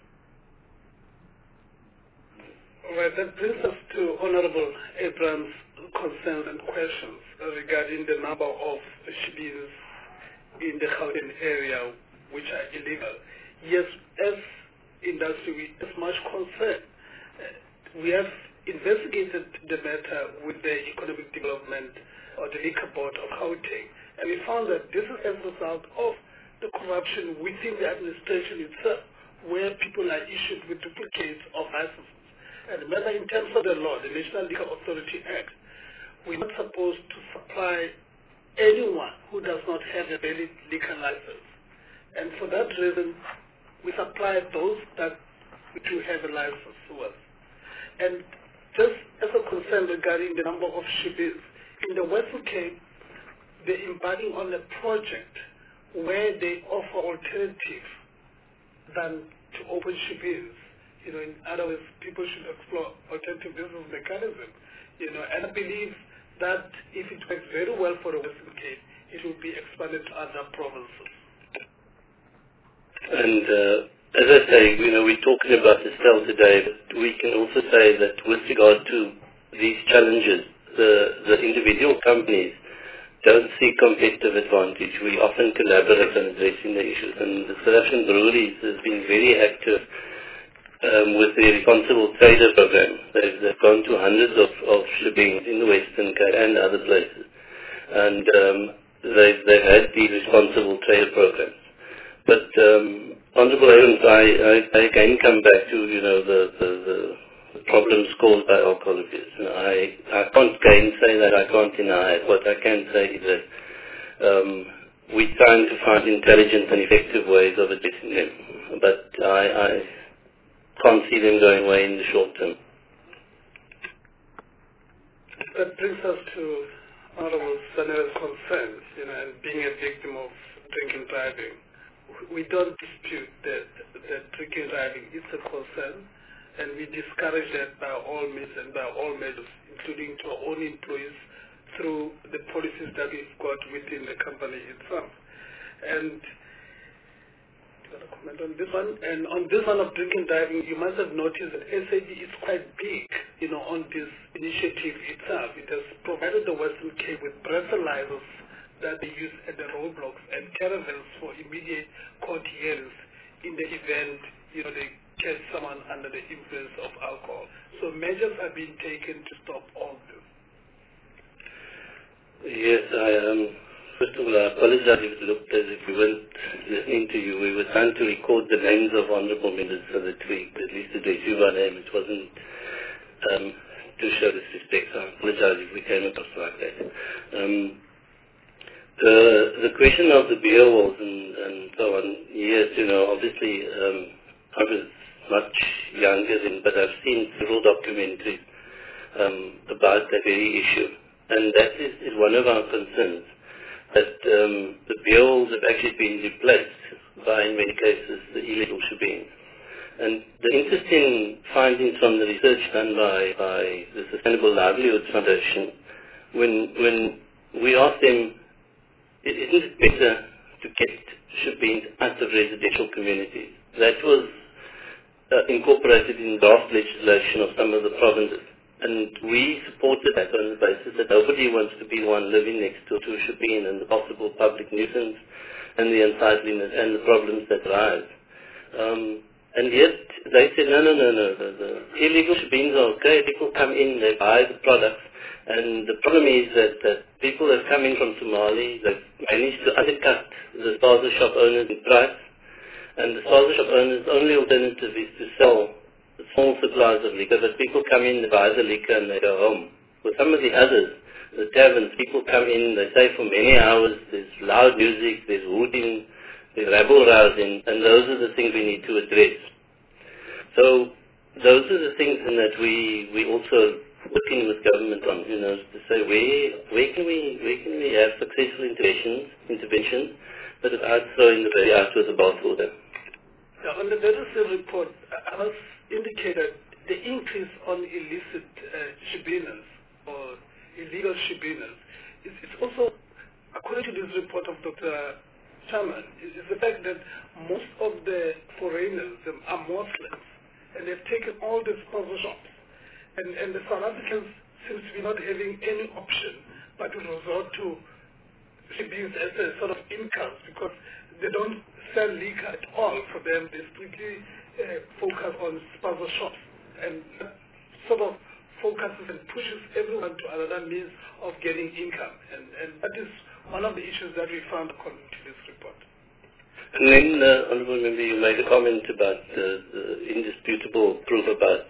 All right, that brings us to Honorable Abraham's concerns and questions regarding the number of shebeens in the Gauteng area which are illegal. Yes, as industry, we have much concern. We have investigated the matter with the Economic Development or the Liquor Board of Gauteng, and we found that this is as a result of the corruption within the administration itself, where people are issued with duplicates of licenses. And remember, in terms of the law, the National Liquor Authority Act, we're not supposed to supply anyone who does not have a valid liquor license. And for that reason, we supply those that do have a license to us. And just as a concern regarding the number of shebeens, in the Western Cape, they're embarking on a project where they offer alternative than to open shebeens. In other words, people should explore alternative business mechanism. And I believe that if it works very well for the Western Cape, it will be expanded to other provinces. And as I say, we're talking about the cell today, but we can also say that with regard to these challenges, the individual companies don't see competitive advantage. We often collaborate on addressing the issues, and the South African Breweries has been very active with the Responsible Trader program. They've gone to hundreds of shebeens in the Western Cape and other places, and they've had the Responsible Trader programs. But Honourable Evans, I again come back to the problems caused by alcohol abuse. I can't gainsay that. I can't deny it. What I can say is that we're trying to find intelligent and effective ways of addressing them. But I can't see them going away in the short term. That brings us to Honourable Sanera's concerns, and being a victim of drinking driving. We don't dispute that drinking driving is a concern, and we discourage that by all means and by all measures, including to our own employees through the policies that we've got within the company itself. And do you want to comment on this one? And on this one of drinking driving, you must have noticed that SAD is quite big, on this initiative itself. It has provided the Western Cape with breathalyzers that they use at the roadblocks and caravans for immediate court hearings in the event, they catch someone under the influence of alcohol. So measures are being taken to stop all this. Yes, first of all, I apologize if it looked as if we weren't listening to you. We were trying to record the names of honourable members so that we at least address you by name. It wasn't to show disrespect, so I apologize if we came across like that. The question of the beer walls and so on, yes, obviously I was much younger then, but I've seen several documentaries about that very issue, and that is one of our concerns, that the beer walls have actually been replaced by, in many cases, the illegal shebeens. And the interesting findings from the research done by the Sustainable Livelihoods Foundation, when we asked them, isn't it better to get Shebeens out of residential communities? That was incorporated in draft legislation of some of the provinces. And we supported that on the basis that nobody wants to be the one living next to Shebeen and the possible public nuisance and the unsightliness and the problems that arise. And yet they said, no, the illegal Shebeens are okay, people come in, they buy the products, and the problem is that people have come in from Somali, they've managed to undercut the spaza shop owners in price, and the spaza shop owners' only alternative is to sell small supplies of liquor, but people come in, they buy the liquor and they go home. For some of the others, the taverns, people come in, they stay for many hours, there's loud music, there's hooting, there's rabble-rousing, and those are the things we need to address. So those are the things in that we also working with government on, to say where can we have successful interventions, but without throwing the baby out with the bathwater. Yeah, on the legislative report, I was indicated the increase on illicit Shebeeners or illegal Shebeeners. It's also, according to this report of Dr. Chairman, is the fact that most of the foreigners are Muslims, and they've taken all the sponsor shops. And the South Africans seem to be not having any option but to resort to Shebeens as a sort of income, because they don't sell liquor at all for them. They strictly focus on sponsor shops, and that sort of focuses and pushes everyone to another means of getting income. And that is one of the issues that we found according to this report. And then, Honourable Member, you made a comment about the indisputable proof about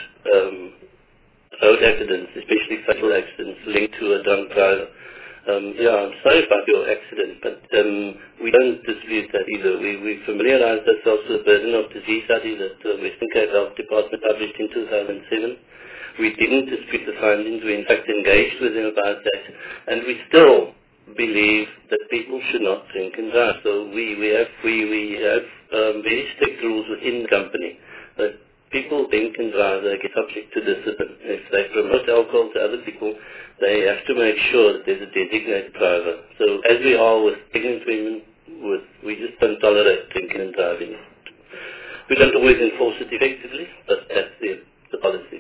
road accidents, especially fatal accidents linked to a drunk driver. I'm sorry about your accident, but we don't dispute that either. We familiarized ourselves with the burden of disease study that the Western Cape Health Department published in 2007. We didn't dispute the findings. We, in fact, engaged with them about that. And we still believe that people should not drink and drive. So we have very strict rules within the company that people drink and drive, they get subject to discipline. If they promote alcohol to other people, they have to make sure that there's a designated driver. So as we are with pregnant women, we just don't tolerate drinking and driving. We don't always enforce it effectively, but that's the policy.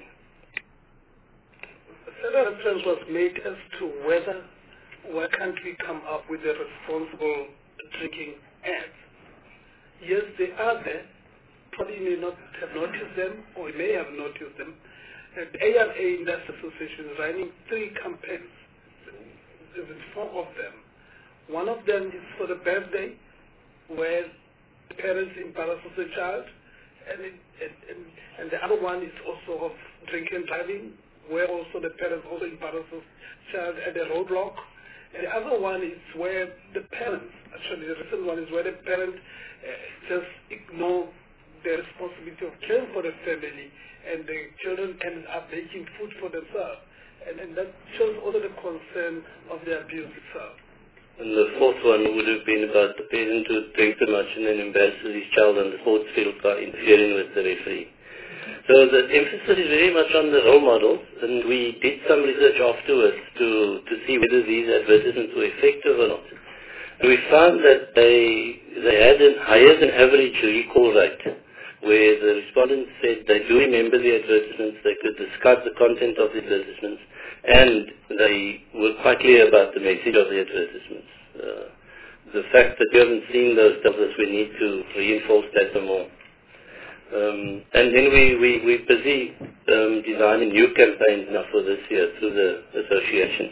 Several reference was made as to why can't we come up with a responsible drinking act. Yes, they are there. Probably may not have noticed them, or may have noticed them. The ARA Industry Association is running 3 campaigns. There's 4 of them. One of them is for the birthday, where the parents embarrass the child, and the other one is also of drinking and driving, where also the parents also embarrass the child at the roadblock. And the other one is where the parents, actually the recent one is where the parents just ignore the responsibility of caring for the family, and the children end up making food for themselves. And that shows also the concern of the abuse itself. And the 4th one would have been about the parent who drinks too much and then embarrasses his child on the sports field by interfering with the referee. So the emphasis is very much on the role models, and we did some research afterwards to see whether these advertisements were effective or not. And we found that they had a higher than average recall rate, where the respondents said they do remember the advertisements, they could discuss the content of the advertisements, and they were quite clear about the message of the advertisements. The fact that you haven't seen those tells us we need to reinforce that some more. And then we're busy designing new campaigns now for this year through the association.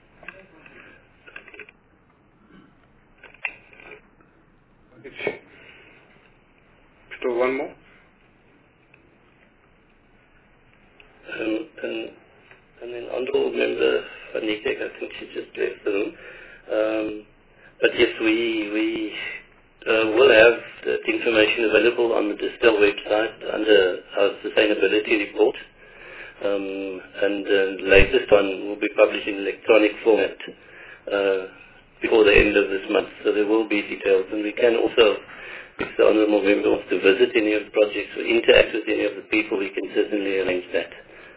So one more. And then Honourable Member Fanitek, I think she just left the room. But yes, we will have the information available on the Distel website under our sustainability report. And the latest one will be published in electronic format before the end of this month. So there will be details. And we can also If the Honourable Member wants to visit any of the projects or interact with any of the people, we can certainly arrange that.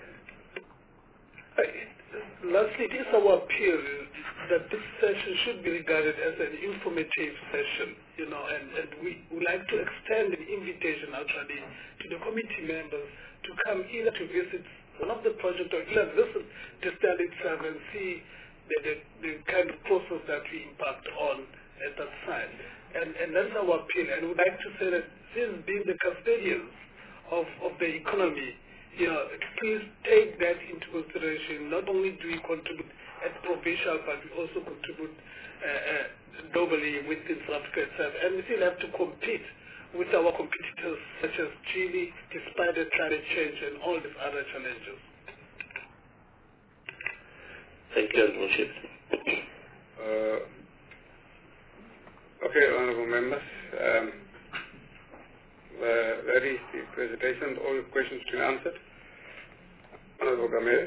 Lastly, it is our appeal that this session should be regarded as an informative session, and we would like to extend an invitation actually to the committee members to come either to visit one of the projects or either visit the study itself and see the kind of process that we impact on at that site. And that's our appeal. And we'd like to say that since being the custodians of the economy, please take that into consideration. Not only do we contribute at provincial, but we also contribute globally within South Africa itself. And we still have to compete with our competitors such as Chile, despite the climate change and all these other challenges. Thank you, Honourable Chief. Okay, honourable members. That is the presentation. All the questions been answered. Honourable Gamere.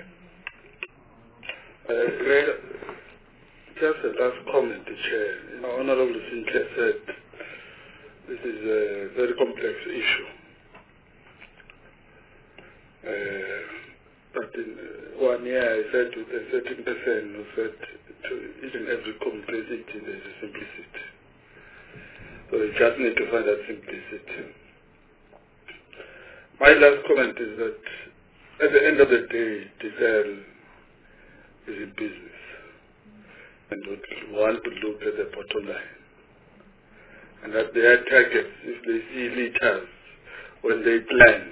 Just a last comment, Chair. Honourable Sinclair said this is a very complex issue. But in 1 year I said with a certain person who said to each and every complexity there is a simplicity. So you just need to find that simplicity. My last comment is that at the end of the day, Diesel is in business and would want to look at the bottom line. And that their targets, if they see liters, when they plan,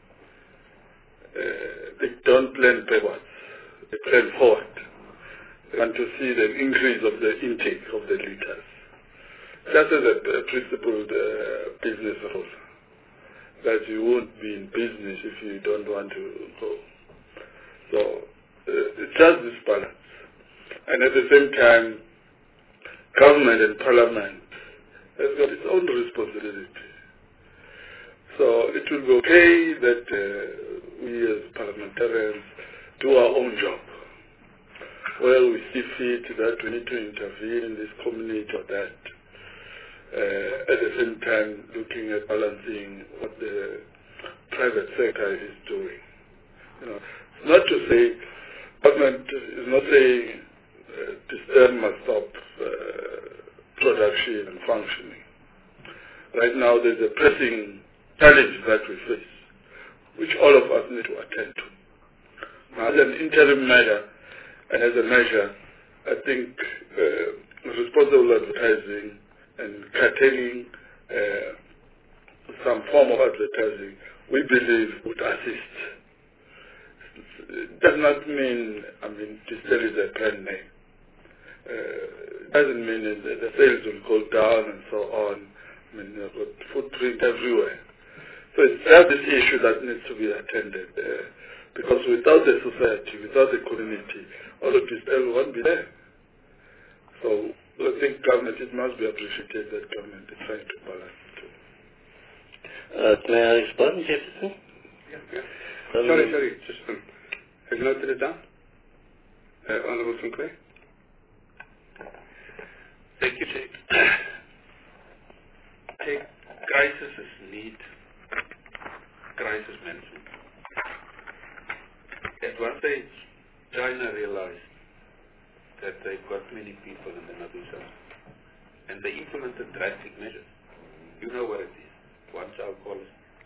they don't plan backwards, they plan forward. They want to see the increase of the intake of the liters. Just as a principled business rule, that you won't be in business if you don't want to go. So it's just this balance. And at the same time, government and parliament has got its own responsibility. So it will be okay that we as parliamentarians do our own job. Well, we see fit that we need to intervene in this community or that. At the same time, looking at balancing what the private sector is doing. It's not to say, government is not saying this term must stop production and functioning. Right now, there's a pressing challenge that we face, which all of us need to attend to. Now, as an interim measure, and as a measure, I think responsible advertising and curtailing some form of advertising, we believe would assist. It does not mean, Distel is a brand name. It doesn't mean that the sales will go down and so on. There's got footprint everywhere. So it's just this issue that needs to be attended. Because without the society, without the community, all of Distel won't be there. So I think government, it must be appreciated that government is trying to balance it. May I respond, Jefferson? Yeah. Sorry, just have you noted it down? Honourable Sinclair? Thank you, Jake. Crises need crisis management. At one stage, China realized that they've got many people in the Nabusa, and they implemented drastic measures. You know what it is. One-child policy.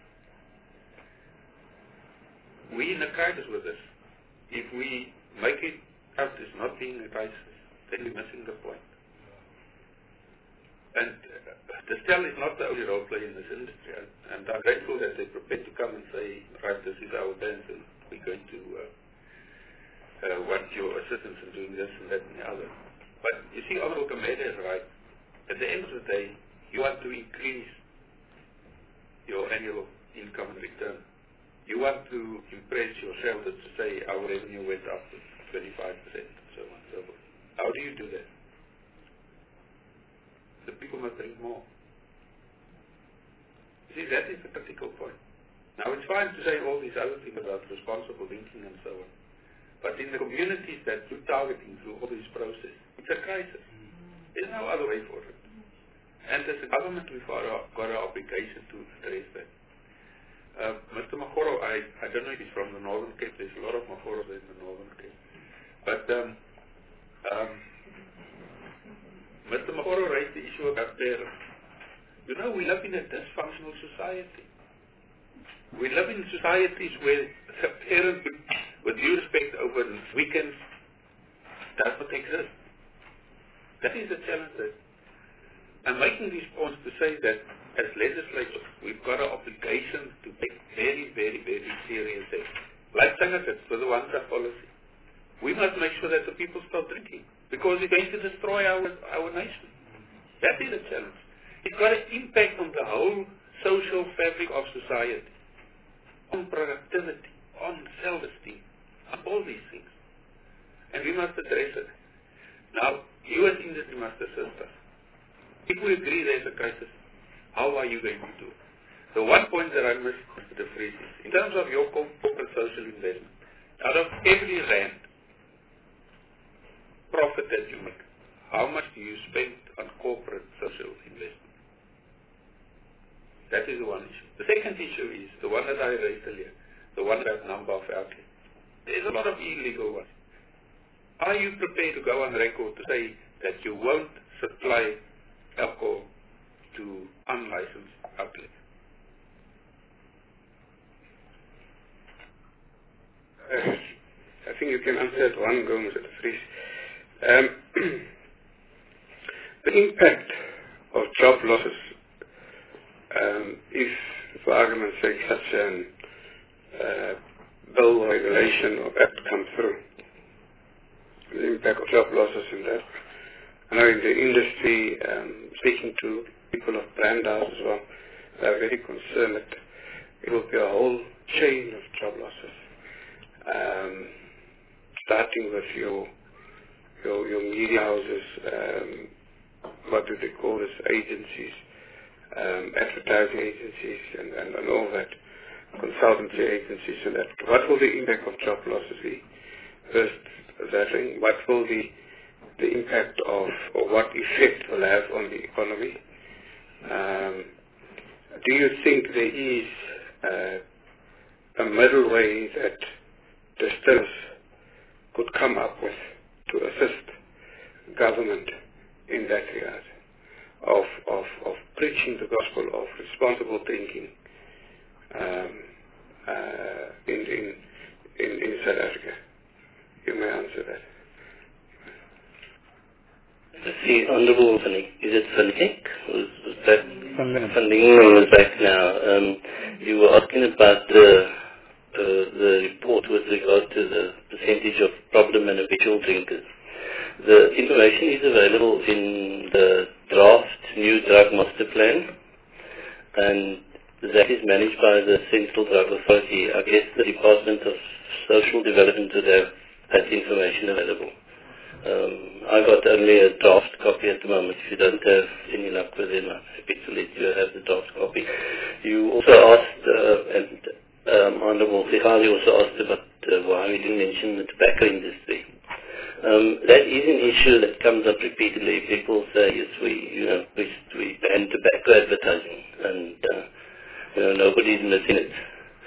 We in a crisis with this. If we make it out as not being a crisis, then we're missing the point. And Distel is not the only role player in this industry, and I'm grateful that they're prepared to come and say, right, this is our dance, and we're going to want your assistance in doing this and that and the other. But you see, Honourable Gamere is right. At the end of the day, you want to increase your annual income and return. You want to impress your shareholders to say our revenue went up to 25%, so on and so forth. How do you do that? The people must drink more. See, that is the critical point. Now, it's fine to say all these other things about responsible drinking and so on. But in the communities that you're targeting through all this process, it's a crisis. There's no other way for it. And as a government, we've got an obligation to address that. Mr. Magoro, I don't know if he's from the Northern Cape. There's a lot of Magoros in the Northern Cape. But Mr. Magoro raised the issue about parents. You know, we live in a dysfunctional society. We live in societies where a parent, with due respect, over weekends does not exist. That is the challenge. That I'm making these points to say that as legislators, we've got an obligation to take very, very, very serious steps. Like Sangakas with the one-child policy. We must make sure that the people stop drinking because it's going to destroy our nation. That is a challenge. It's got an impact on the whole social fabric of society, on productivity, on self-esteem, on all these things. And we must address it. Now, you as industry must assist us. If we agree there's a crisis, how are you going to do it? The one point that I must Mr. De Vries is, in terms of your corporate social investment, out of every rand profit that you make, how much do you spend on corporate social investment? That is the one issue. The second issue is the one that I raised earlier, the one about number of outlets. There's a lot of illegal ones. Are you prepared to go on record to say that you won't supply alcohol to unlicensed outlets? I think you can answer it one go, Mr. De Vries. The impact of job losses, if, for argument's sake, such an bill or regulation or act comes through, the impact of job losses in that. I know in the industry, speaking to people of brand house as well, they are very concerned that it will be a whole chain of job losses, starting with your media houses, what do they call this, agencies, advertising agencies and all that, consultancy agencies and that. What will the impact of job losses be? First, that thing, what will the impact of, or what effect will have on the economy? Do you think there is a middle way that distillers could come up with to assist government in that regard of preaching the gospel of responsible drinking in South Africa? You may answer that. The Honourable Funding, is it Funding? Was that Funding was back now? You were asking about the report with regard to the percentage of problem and habitual drinkers. The information is available in the draft new drug master plan, and that is managed by the Central Drug Authority. I guess the Department of Social Development would have that information available. I got only a draft copy at the moment. If you don't have any luck with it, I'm happy to let you have the draft copy. You also asked, and Honourable Sekali also asked about why we didn't mention the tobacco industry. That is an issue that comes up repeatedly. People say, yes, we ban tobacco advertising, and nobody's missing it.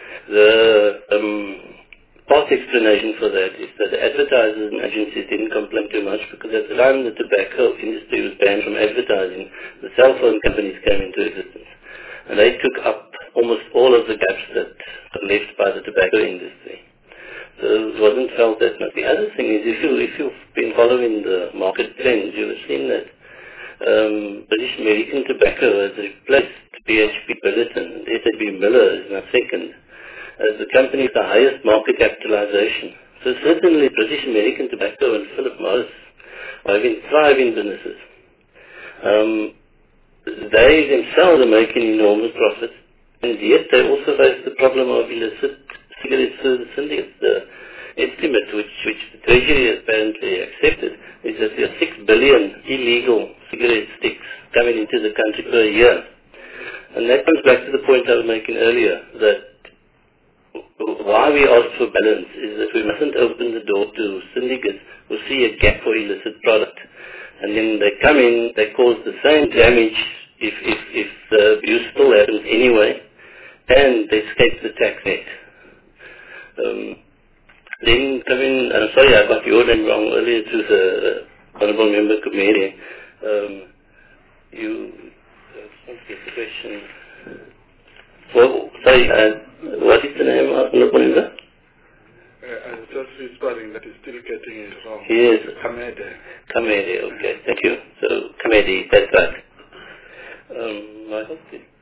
The part explanation for that is that the advertisers and agencies didn't complain too much because at the time the tobacco industry was banned from advertising, the cell phone companies came into existence. And they took up almost all of the gaps that were left by the tobacco industry. So it wasn't felt that much. The other thing is, if you've been following the market trends, you have seen that British American Tobacco has replaced BHP Billiton. SAB Miller is now second as the company with the highest market capitalization. So certainly British American Tobacco and Philip Morris are having thriving businesses. They themselves are making enormous profits, and yet they also face the problem of illicit cigarettes through the syndicates. The estimate which the Treasury apparently accepted is that there are 6 billion illegal cigarette sticks coming into the country per year. And that comes back to the point I was making earlier, that why we ask for balance is that we mustn't open the door to syndicates who see a gap for illicit product. And then they come in, they cause the same damage if the abuse still happens anyway, and they escape the tax net. Then coming, I'm sorry I got your name wrong earlier to the Honourable Member Kumeri. What's the question? Well, sorry, what is the name, Honourable Member? I was just whispering that he's still getting it wrong. Yes. Kamede. Kamedi, okay, thank you. So, Kamedi, that's right. I hope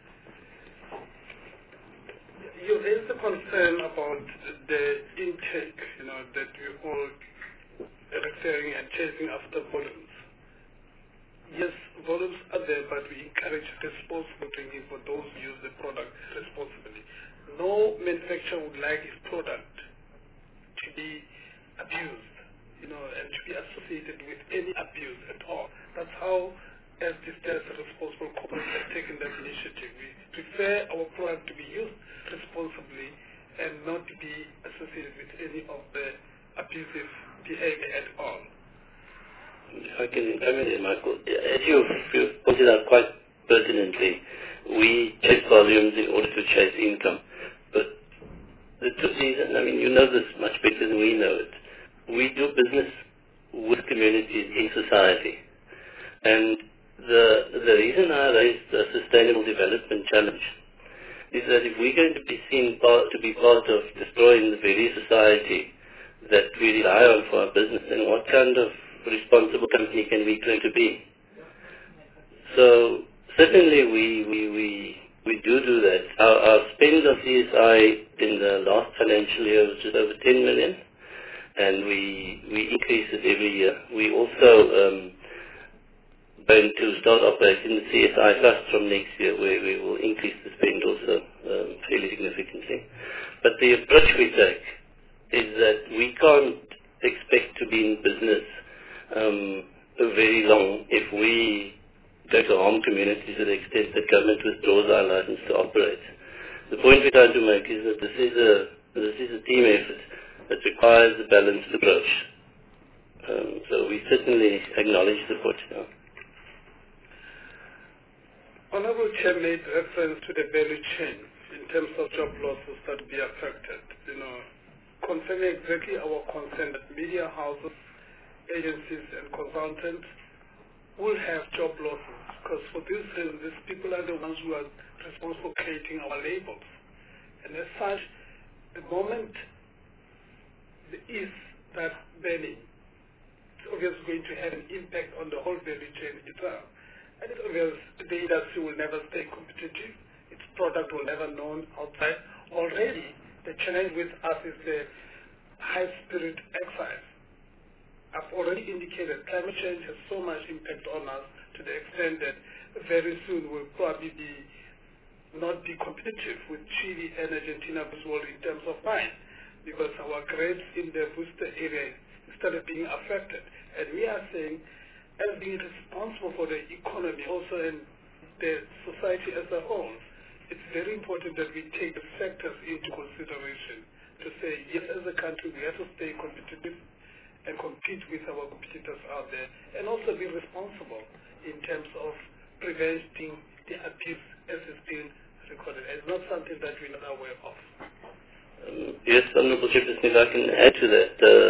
You raised the concern about the intake, that we all referring and chasing after volumes. Yes, volumes are there, but we encourage responsible drinking for those who use the product responsibly. No manufacturer would like his product to be abused, and to be associated with any abuse at all. That's how, as responsible corporates have taken that initiative. We prefer our product to be used responsibly and not to be associated with any of the abusive behavior at all. If I can comment in, Michael, as you've pointed out quite pertinently, we chase volumes in order to chase income. But the truth is, and I mean, you know this much better than we know it, we do business with communities in society. And the reason I raised the Sustainable Development Challenge is that if we're going to be seen to be part of destroying the very society that we rely on for our business, then what kind of responsible company can we claim to be? So certainly we do that. Our spend on CSI in the last financial year was just over 10 million, and we increase it every year. We also going to start operating the CSI Trust from next year, where we will increase the spend also fairly significantly. But the approach we take is that we can't expect to be in business very long if we go to harm communities to the extent that government withdraws our license to operate. The point we're trying to make is that this is a team effort that requires a balanced approach. So we certainly acknowledge the point. Honourable Chair made reference to the value chain in terms of job losses that be affected. Confirming exactly our concern that media houses, agencies and consultants will have job losses, because for this reason, these people are the ones who are responsible for creating our labels. And as such, the moment there is that banning, it's obviously going to have an impact on the whole value chain itself. And it's obvious the industry will never stay competitive. Its product will never be known outside. Already, the challenge with us is the high spirit excise. I've already indicated climate change has so much impact on us to the extent that very soon we'll probably not be competitive with Chile and Argentina as well in terms of wine, because our grapes in the Worcester area started being affected. And we are saying, as being responsible for the economy, also in the society as a whole, it's very important that we take the sectors into consideration to say, yes, as a country, we have to stay competitive and compete with our competitors out there, and also be responsible in terms of preventing the abuse as is being recorded. It's not something that we're not aware of. Yes, Honourable Chairperson, if I can add to that.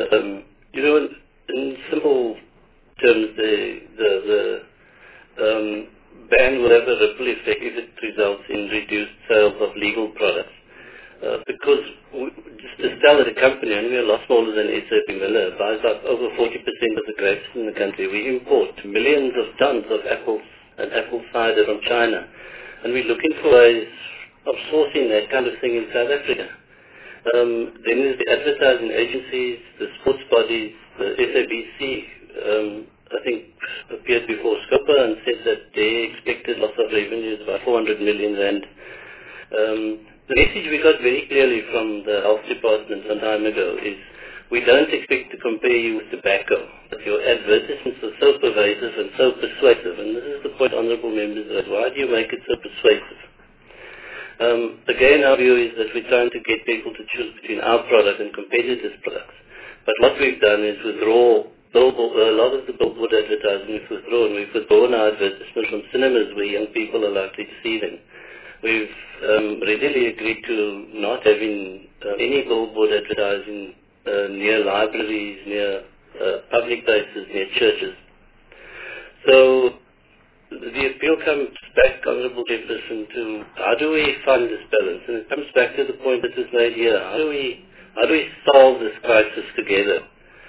In simple terms, the ban will have a ripple effect if it results in reduced sales of legal products. Because just to tell that a company, and we are a lot smaller than SAP Miller, buys up over 40% of the grapes in the country. We import millions of tons of apples and apple cider from China, and we're looking for ways of sourcing that kind of thing in South Africa. Then there's the advertising agencies, the sports bodies, the SABC, I think appeared before Scopa and said that they expected loss of revenues by 400 million rand. The message we got very clearly from the health department some time ago is, we don't expect to compare you with tobacco, but your advertisements are so pervasive and so persuasive, and this is the point honourable members raised. Why do you make it so persuasive? Again, our view is that we're trying to get people to choose between our product and competitors' products. But what we've done is withdraw a lot of the billboard advertising we've withdrawn. We've withdrawn our advertisements from cinemas where young people are likely to see them. We've readily agreed to not having any billboard advertising near libraries, near public places, near churches. So the appeal comes back, Honourable Chairperson, to how do we fund this balance? And it comes back to the point that was made here. How do we solve this crisis together?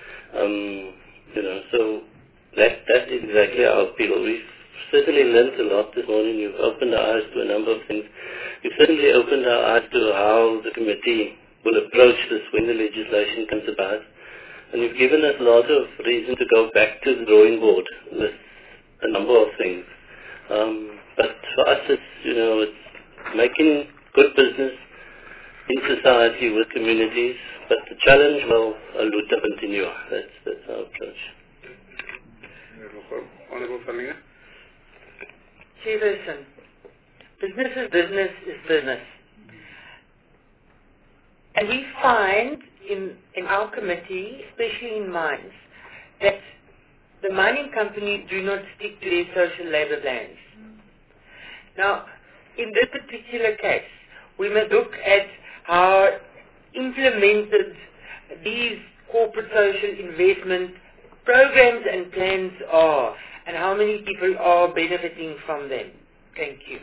So that is exactly our appeal. We've certainly learned a lot this morning. You've opened our eyes to a number of things. You've certainly opened our eyes to how the committee will approach this when the legislation comes about. And you've given us a lot of reason to go back to the drawing board with a number of things. But for us, it's making good business in society with communities. But the challenge, luta continua. That's our approach. Honourable Fallinga. Chairperson, business is business. And we find in our committee, especially in mines, that the mining companies do not stick to their social labour plans. Now, in this particular case, we must look at how implemented these corporate social investment programs and plans are, and how many people are benefiting from them. Thank you.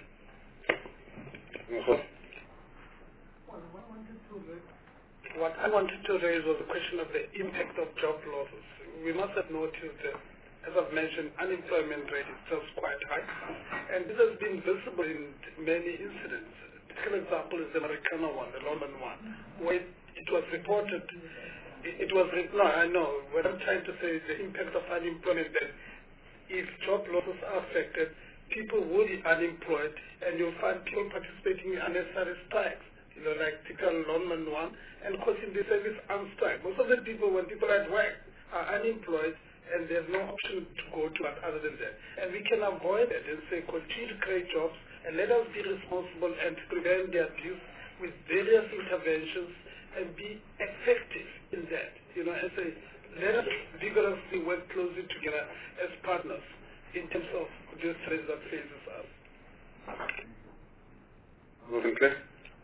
What I wanted to raise was the question of the impact of job losses. We must have noticed that, as I've mentioned, unemployment rate is just quite high, and this has been visible in many incidents. A typical example is the Marikana one, the London one, where it was reported, I know, what I'm trying to say is the impact of unemployment, that if job losses are affected, people will be unemployed, and you'll find people participating in unnecessary strikes, like typical London one, and causing the service unstrike. Most of the people, when people are at work, are unemployed, and there's no option to go to other than that. And we can avoid it and say, continue to create jobs, and let us be responsible and prevent the abuse with various interventions and be effective in that. And say, let us vigorously work closely together as partners in terms of this threat that faces us. Sinclair?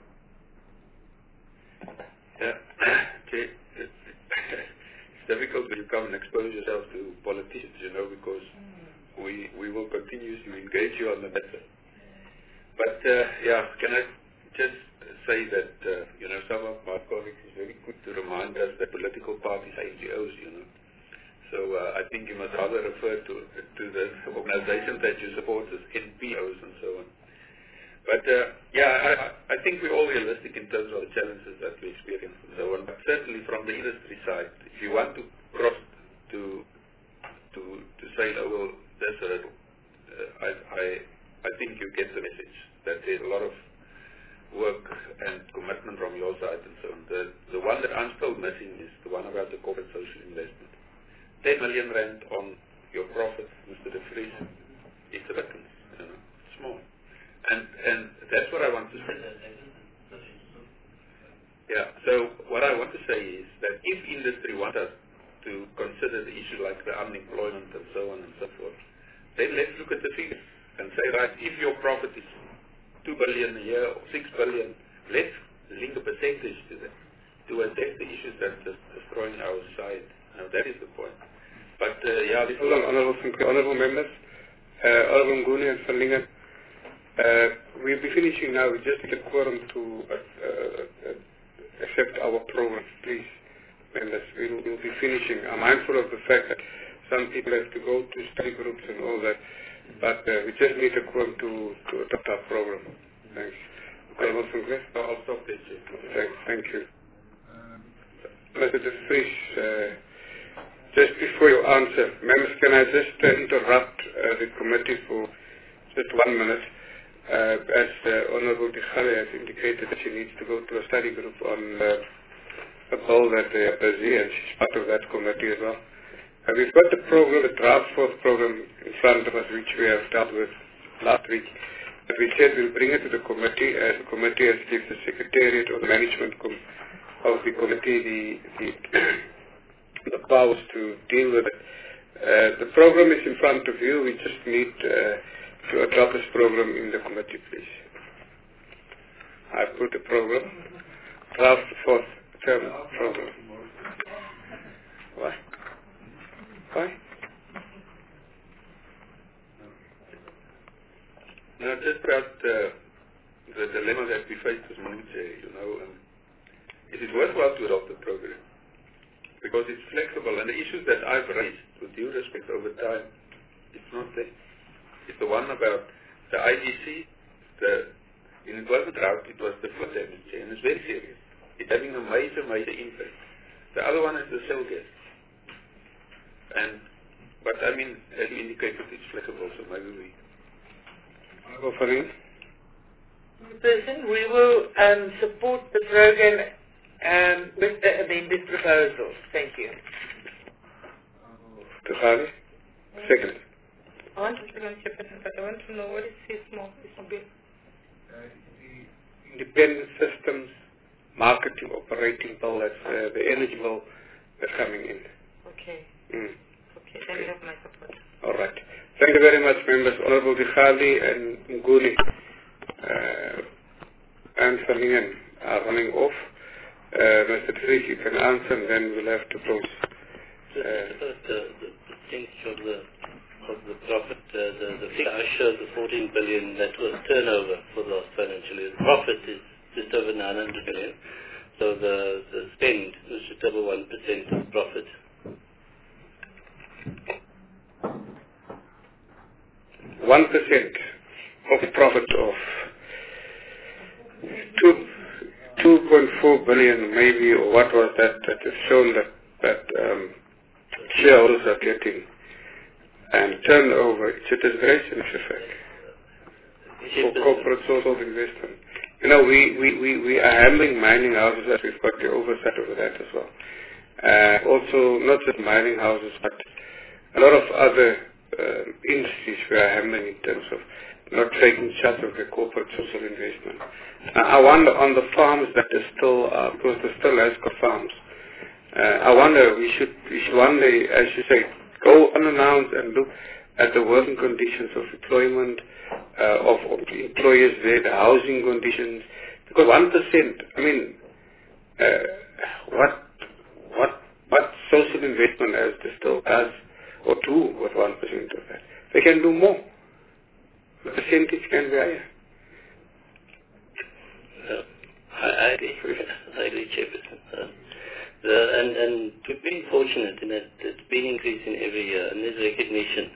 Yeah. Okay. It's difficult when you come and expose yourself to politicians, because we will continue to engage you on the matter. But, can I just say that, some of my colleagues is very good to remind us that political parties are NGOs, So I think you must rather refer to the organizations that you support as NPOs and so on. But, I think we're all realistic in terms of the challenges that we experience and so on. But certainly from the industry side, if you want to cross to say, this hurdle, I think you get the message that there's a lot of work and commitment from your side and so on. The one that I'm still missing is the one about the corporate social investment. 10 million rand on your profits, Mr. De Vries, it's a pittance, small. And that's what I want to say. Yeah, so what I want to say is that if industry wants us to consider the issue like the unemployment and so on and so forth, then let's look at the figures and say, right, if your profit is 2 billion a year or 6 billion, let's link a percentage to that to address the issues that's destroying our society. Now that is the point. But Honourable members, Honourable Nguni and Fallinga, we'll be finishing now. We just need a quorum to accept our program, please, members. We'll be finishing. I'm mindful of the fact that some people have to go to study groups and all that, but we just need a quorum to adopt our program. Thanks. Honourable Sinclair? I'll stop there, Chair. Thank you. Mr. De Vries, just before you answer, members, can I just interrupt the committee for just 1 minute? As Honourable Dicale has indicated that she needs to go to a study group on a bill that they are busy, and she's part of that committee as well. We've got the program, the draft fourth program in front of us, which we have dealt with last week. But we said we'll bring it to the committee, as the committee has given the secretariat or the management of the committee the powers to deal with it. The program is in front of you. We just need to adopt this program in the committee, please. I put the program, draft fourth term program. Why? Why? No, just about the dilemma that we face as Maluche, is it worthwhile to adopt the program? Because it's flexible, and the issues that I've raised, with due respect over time, it's not there. It's the one about the IGC, it wasn't drought, it was the flood damage, and it's very serious. It's having a major, major impact. The other one is the cell gas. But I mean, as you indicated, it's flexible, so maybe we... Go for it. Person, we will support the program with the amended proposals. Thank you. Tukhali? Second. I want to know what is this bill? The Independent Systems Marketing Operating Bill, that's the energy bill that's coming in. Okay. Okay, then you have my support. All right. Thank you very much, members. Honorable Dikhali and Nguni and Salingen are running off. Mr. Trick, you can answer, and then we'll have to close. The change of the profit, the figure I showed, the 14 billion, that was turnover for the last financial year. The profit is just over 900 million. So the spend was just over 1% of profit. 1% of profit of 2.4 billion maybe, or what was that is shown that shareholders are getting, and turnover, it's a disgraceful effect for corporate social investment. We are handling mining houses, as we've got the oversight over that as well. Also, not just mining houses, but a lot of other industries we are handling in terms of not taking charge of the corporate social investment. I wonder on the farms that are still, because there still has got farms, I wonder we should one day, as you say, go unannounced and look at the working conditions of employment of the employers there, the housing conditions, because 1%, I mean, what social investment as they still does or do with 1% of that? They can do more. The percentage can be higher. I agree, Chairperson. And we've been fortunate in that it's been increasing every year, and there's recognition.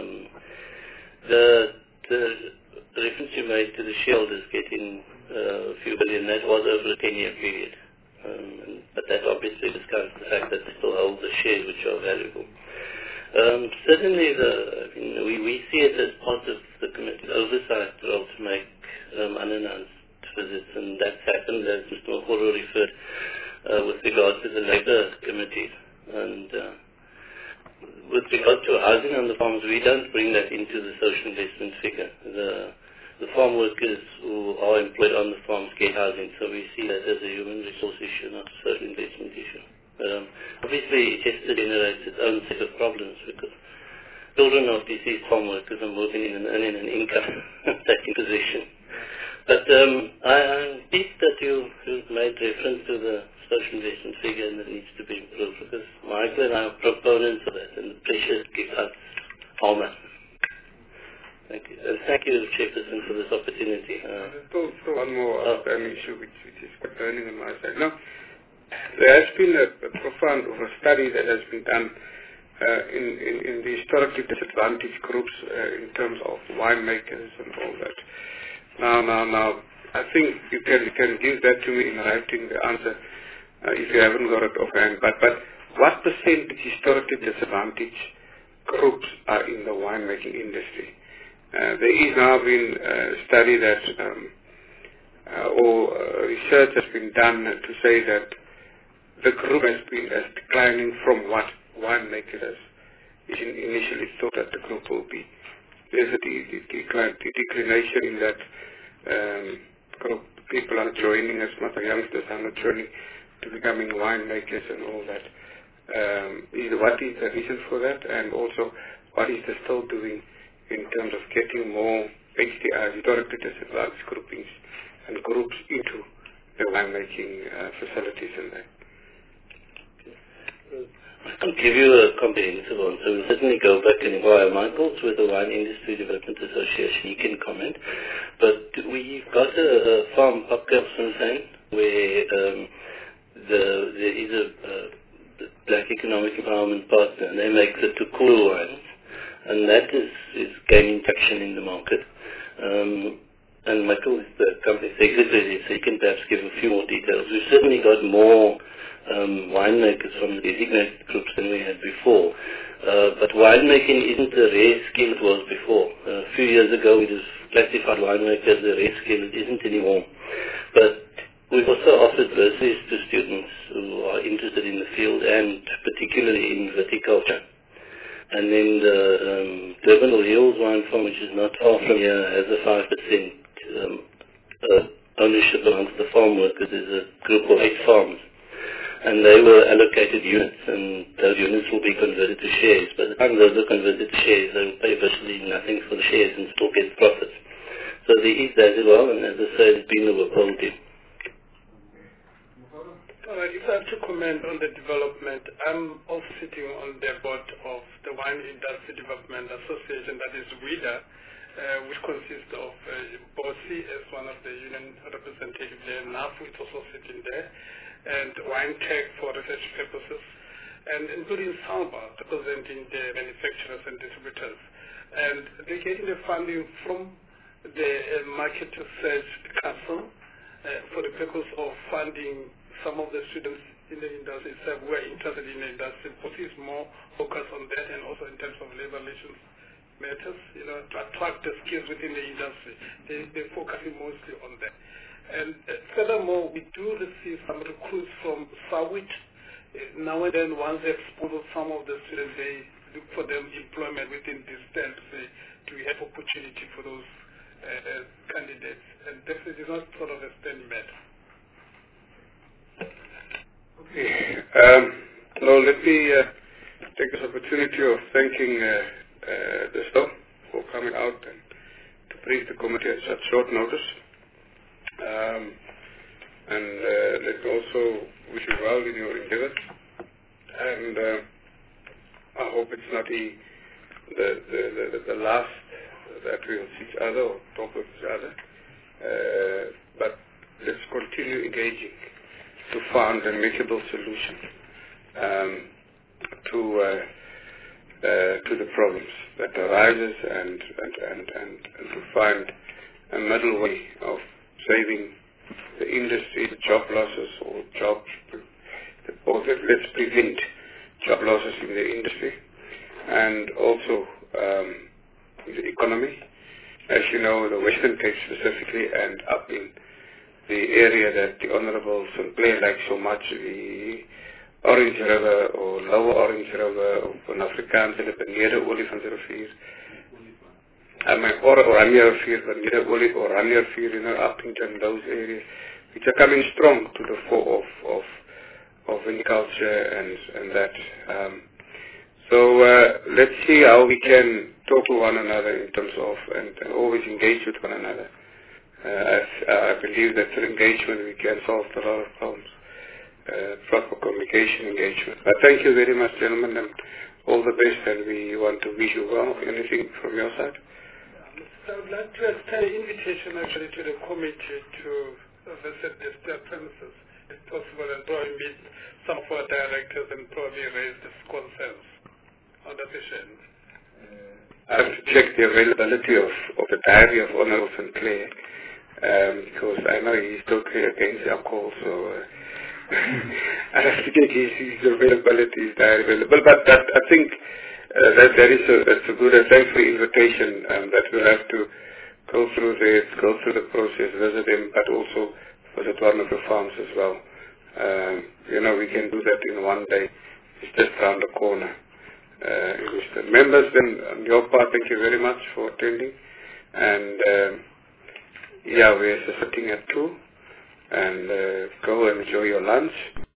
The reference you made to the shareholders getting a few billion, that was over a 10-year period. But that obviously discounts the fact that they still hold the shares, which are valuable. Certainly, we see it as part of the committee's oversight role to make unannounced visits, and that's happened, as Mr. Mokoro referred, with regard to the Labour Committee. And with regard to housing on the farms, we don't bring that into the social investment figure. The farm workers who are employed on the farms get housing, so we see that as a human resource issue, not a social investment issue. Obviously, Chester generates its own set of problems because children of deceased farm workers are moving in and earning an income taking position. But I'm pleased that you made reference to the social investment figure and that needs to be improved, because Michael and I are proponents of that, and the pressure gives us armor. Thank you. And thank you, Chairperson, for this opportunity. Still one more issue which is quite burning on my side. Now, there has been a profound study that has been done in the historically disadvantaged groups in terms of winemakers and all that. Now, I think you can give that to me in writing, the answer, if you haven't got it offhand. But what percentage historically disadvantaged groups are in the winemaking industry? There is now been a study that, or research has been done to say that the group has been declining from what winemakers initially thought that the group will be. There's a declination in that group. People are joining as much, youngsters are not joining to becoming winemakers and all that. What is the reason for that, and also what is the still doing in terms of getting more HDIs, directed advanced groupings and groups into the winemaking facilities in there? I can give you a comprehensive answer. We'll certainly go back and inquire Michael's with the Wine Industry Development Association. He can comment. But we've got a farm up Kelsenstein where there is a Black Economic Empowerment Partner, and they make the Tukulu wines, and that is gaining traction in the market. And Michael is the company secretary, so he can perhaps give a few more details. We've certainly got more winemakers from the designated groups than we had before. But winemaking isn't the rare skill it was before. A few years ago we just classified winemaker as a rare skill. It isn't anymore. But we've also offered bursaries to students who are interested in the field and particularly in viticulture. And then the Terminal Hills Wine Farm, which is not far from here, has a 5% ownership amongst the farm workers. There's a group of 8 farms. And they were allocated units, and those units will be converted to shares. By the time those are converted to shares, they will pay virtually nothing for the shares and still get profits. So there is that as well, and as I said, it's been a whole team. If I have to comment on the development, I'm also sitting on the board of the Wine Industry Development Association, that is WIDA, which consists of BOSI as one of the union representatives there, NAF, which is also sitting there, and WineTech for research purposes, and including SALBA, representing the manufacturers and distributors. And they're getting the funding from the Market Research Council for the purpose of funding some of the students in the industry who are interested in the industry. BOSI is more focused on that, and also in terms of labor relations matters, to attract the skills within the industry. They're focusing mostly on that. And furthermore, we do receive some recruits from SAWIT. Now and then, once they sponsor some of the students, they look for them employment within this term to say, do we have opportunity for those candidates? And this is not sort of a standing matter. Okay. Let me take this opportunity of thanking the staff for coming out and to brief the committee at such short notice. And let me also wish you well in your endeavors. And I hope it's not the last that we'll see each other or talk with each other. But let's continue engaging to find an amicable solution to the problems that arises and to find a middle way of saving the industry, the job losses or jobs, or let's prevent job losses in the industry, and also the economy. As you know, the Western Cape specifically, and up in the area that the Honourable Sinclair likes so much, the Orange River or Lower Orange River, of an Afrikaans in the Benede Olifantsrivier, Oranje Rivier, Benede Oranje Rivier, Uppington, those areas, which are coming strong to the fore of viniculture and that. So let's see how we can talk to one another in terms of and always engage with one another. I believe that through engagement we can solve a lot of problems. Proper communication, engagement. Thank you very much, gentlemen, and all the best, and we want to wish you well. Anything from your side? I would like to extend an invitation actually to the committee to visit their premises, if possible, and probably meet some of our directors and probably raise this concerns on the vision. I have to check the availability of the diary of Honourable Sinclair, because I know he's totally against alcohol, so I have to check his availability, his diary available. But I think that's a good and thanks for the invitation, that we'll have to go through the process, visit him, but also visit one of the farms as well. We can do that in one day. It's just around the corner. Members, then on your part, thank you very much for attending. And we're sitting at 2, and go and enjoy your lunch.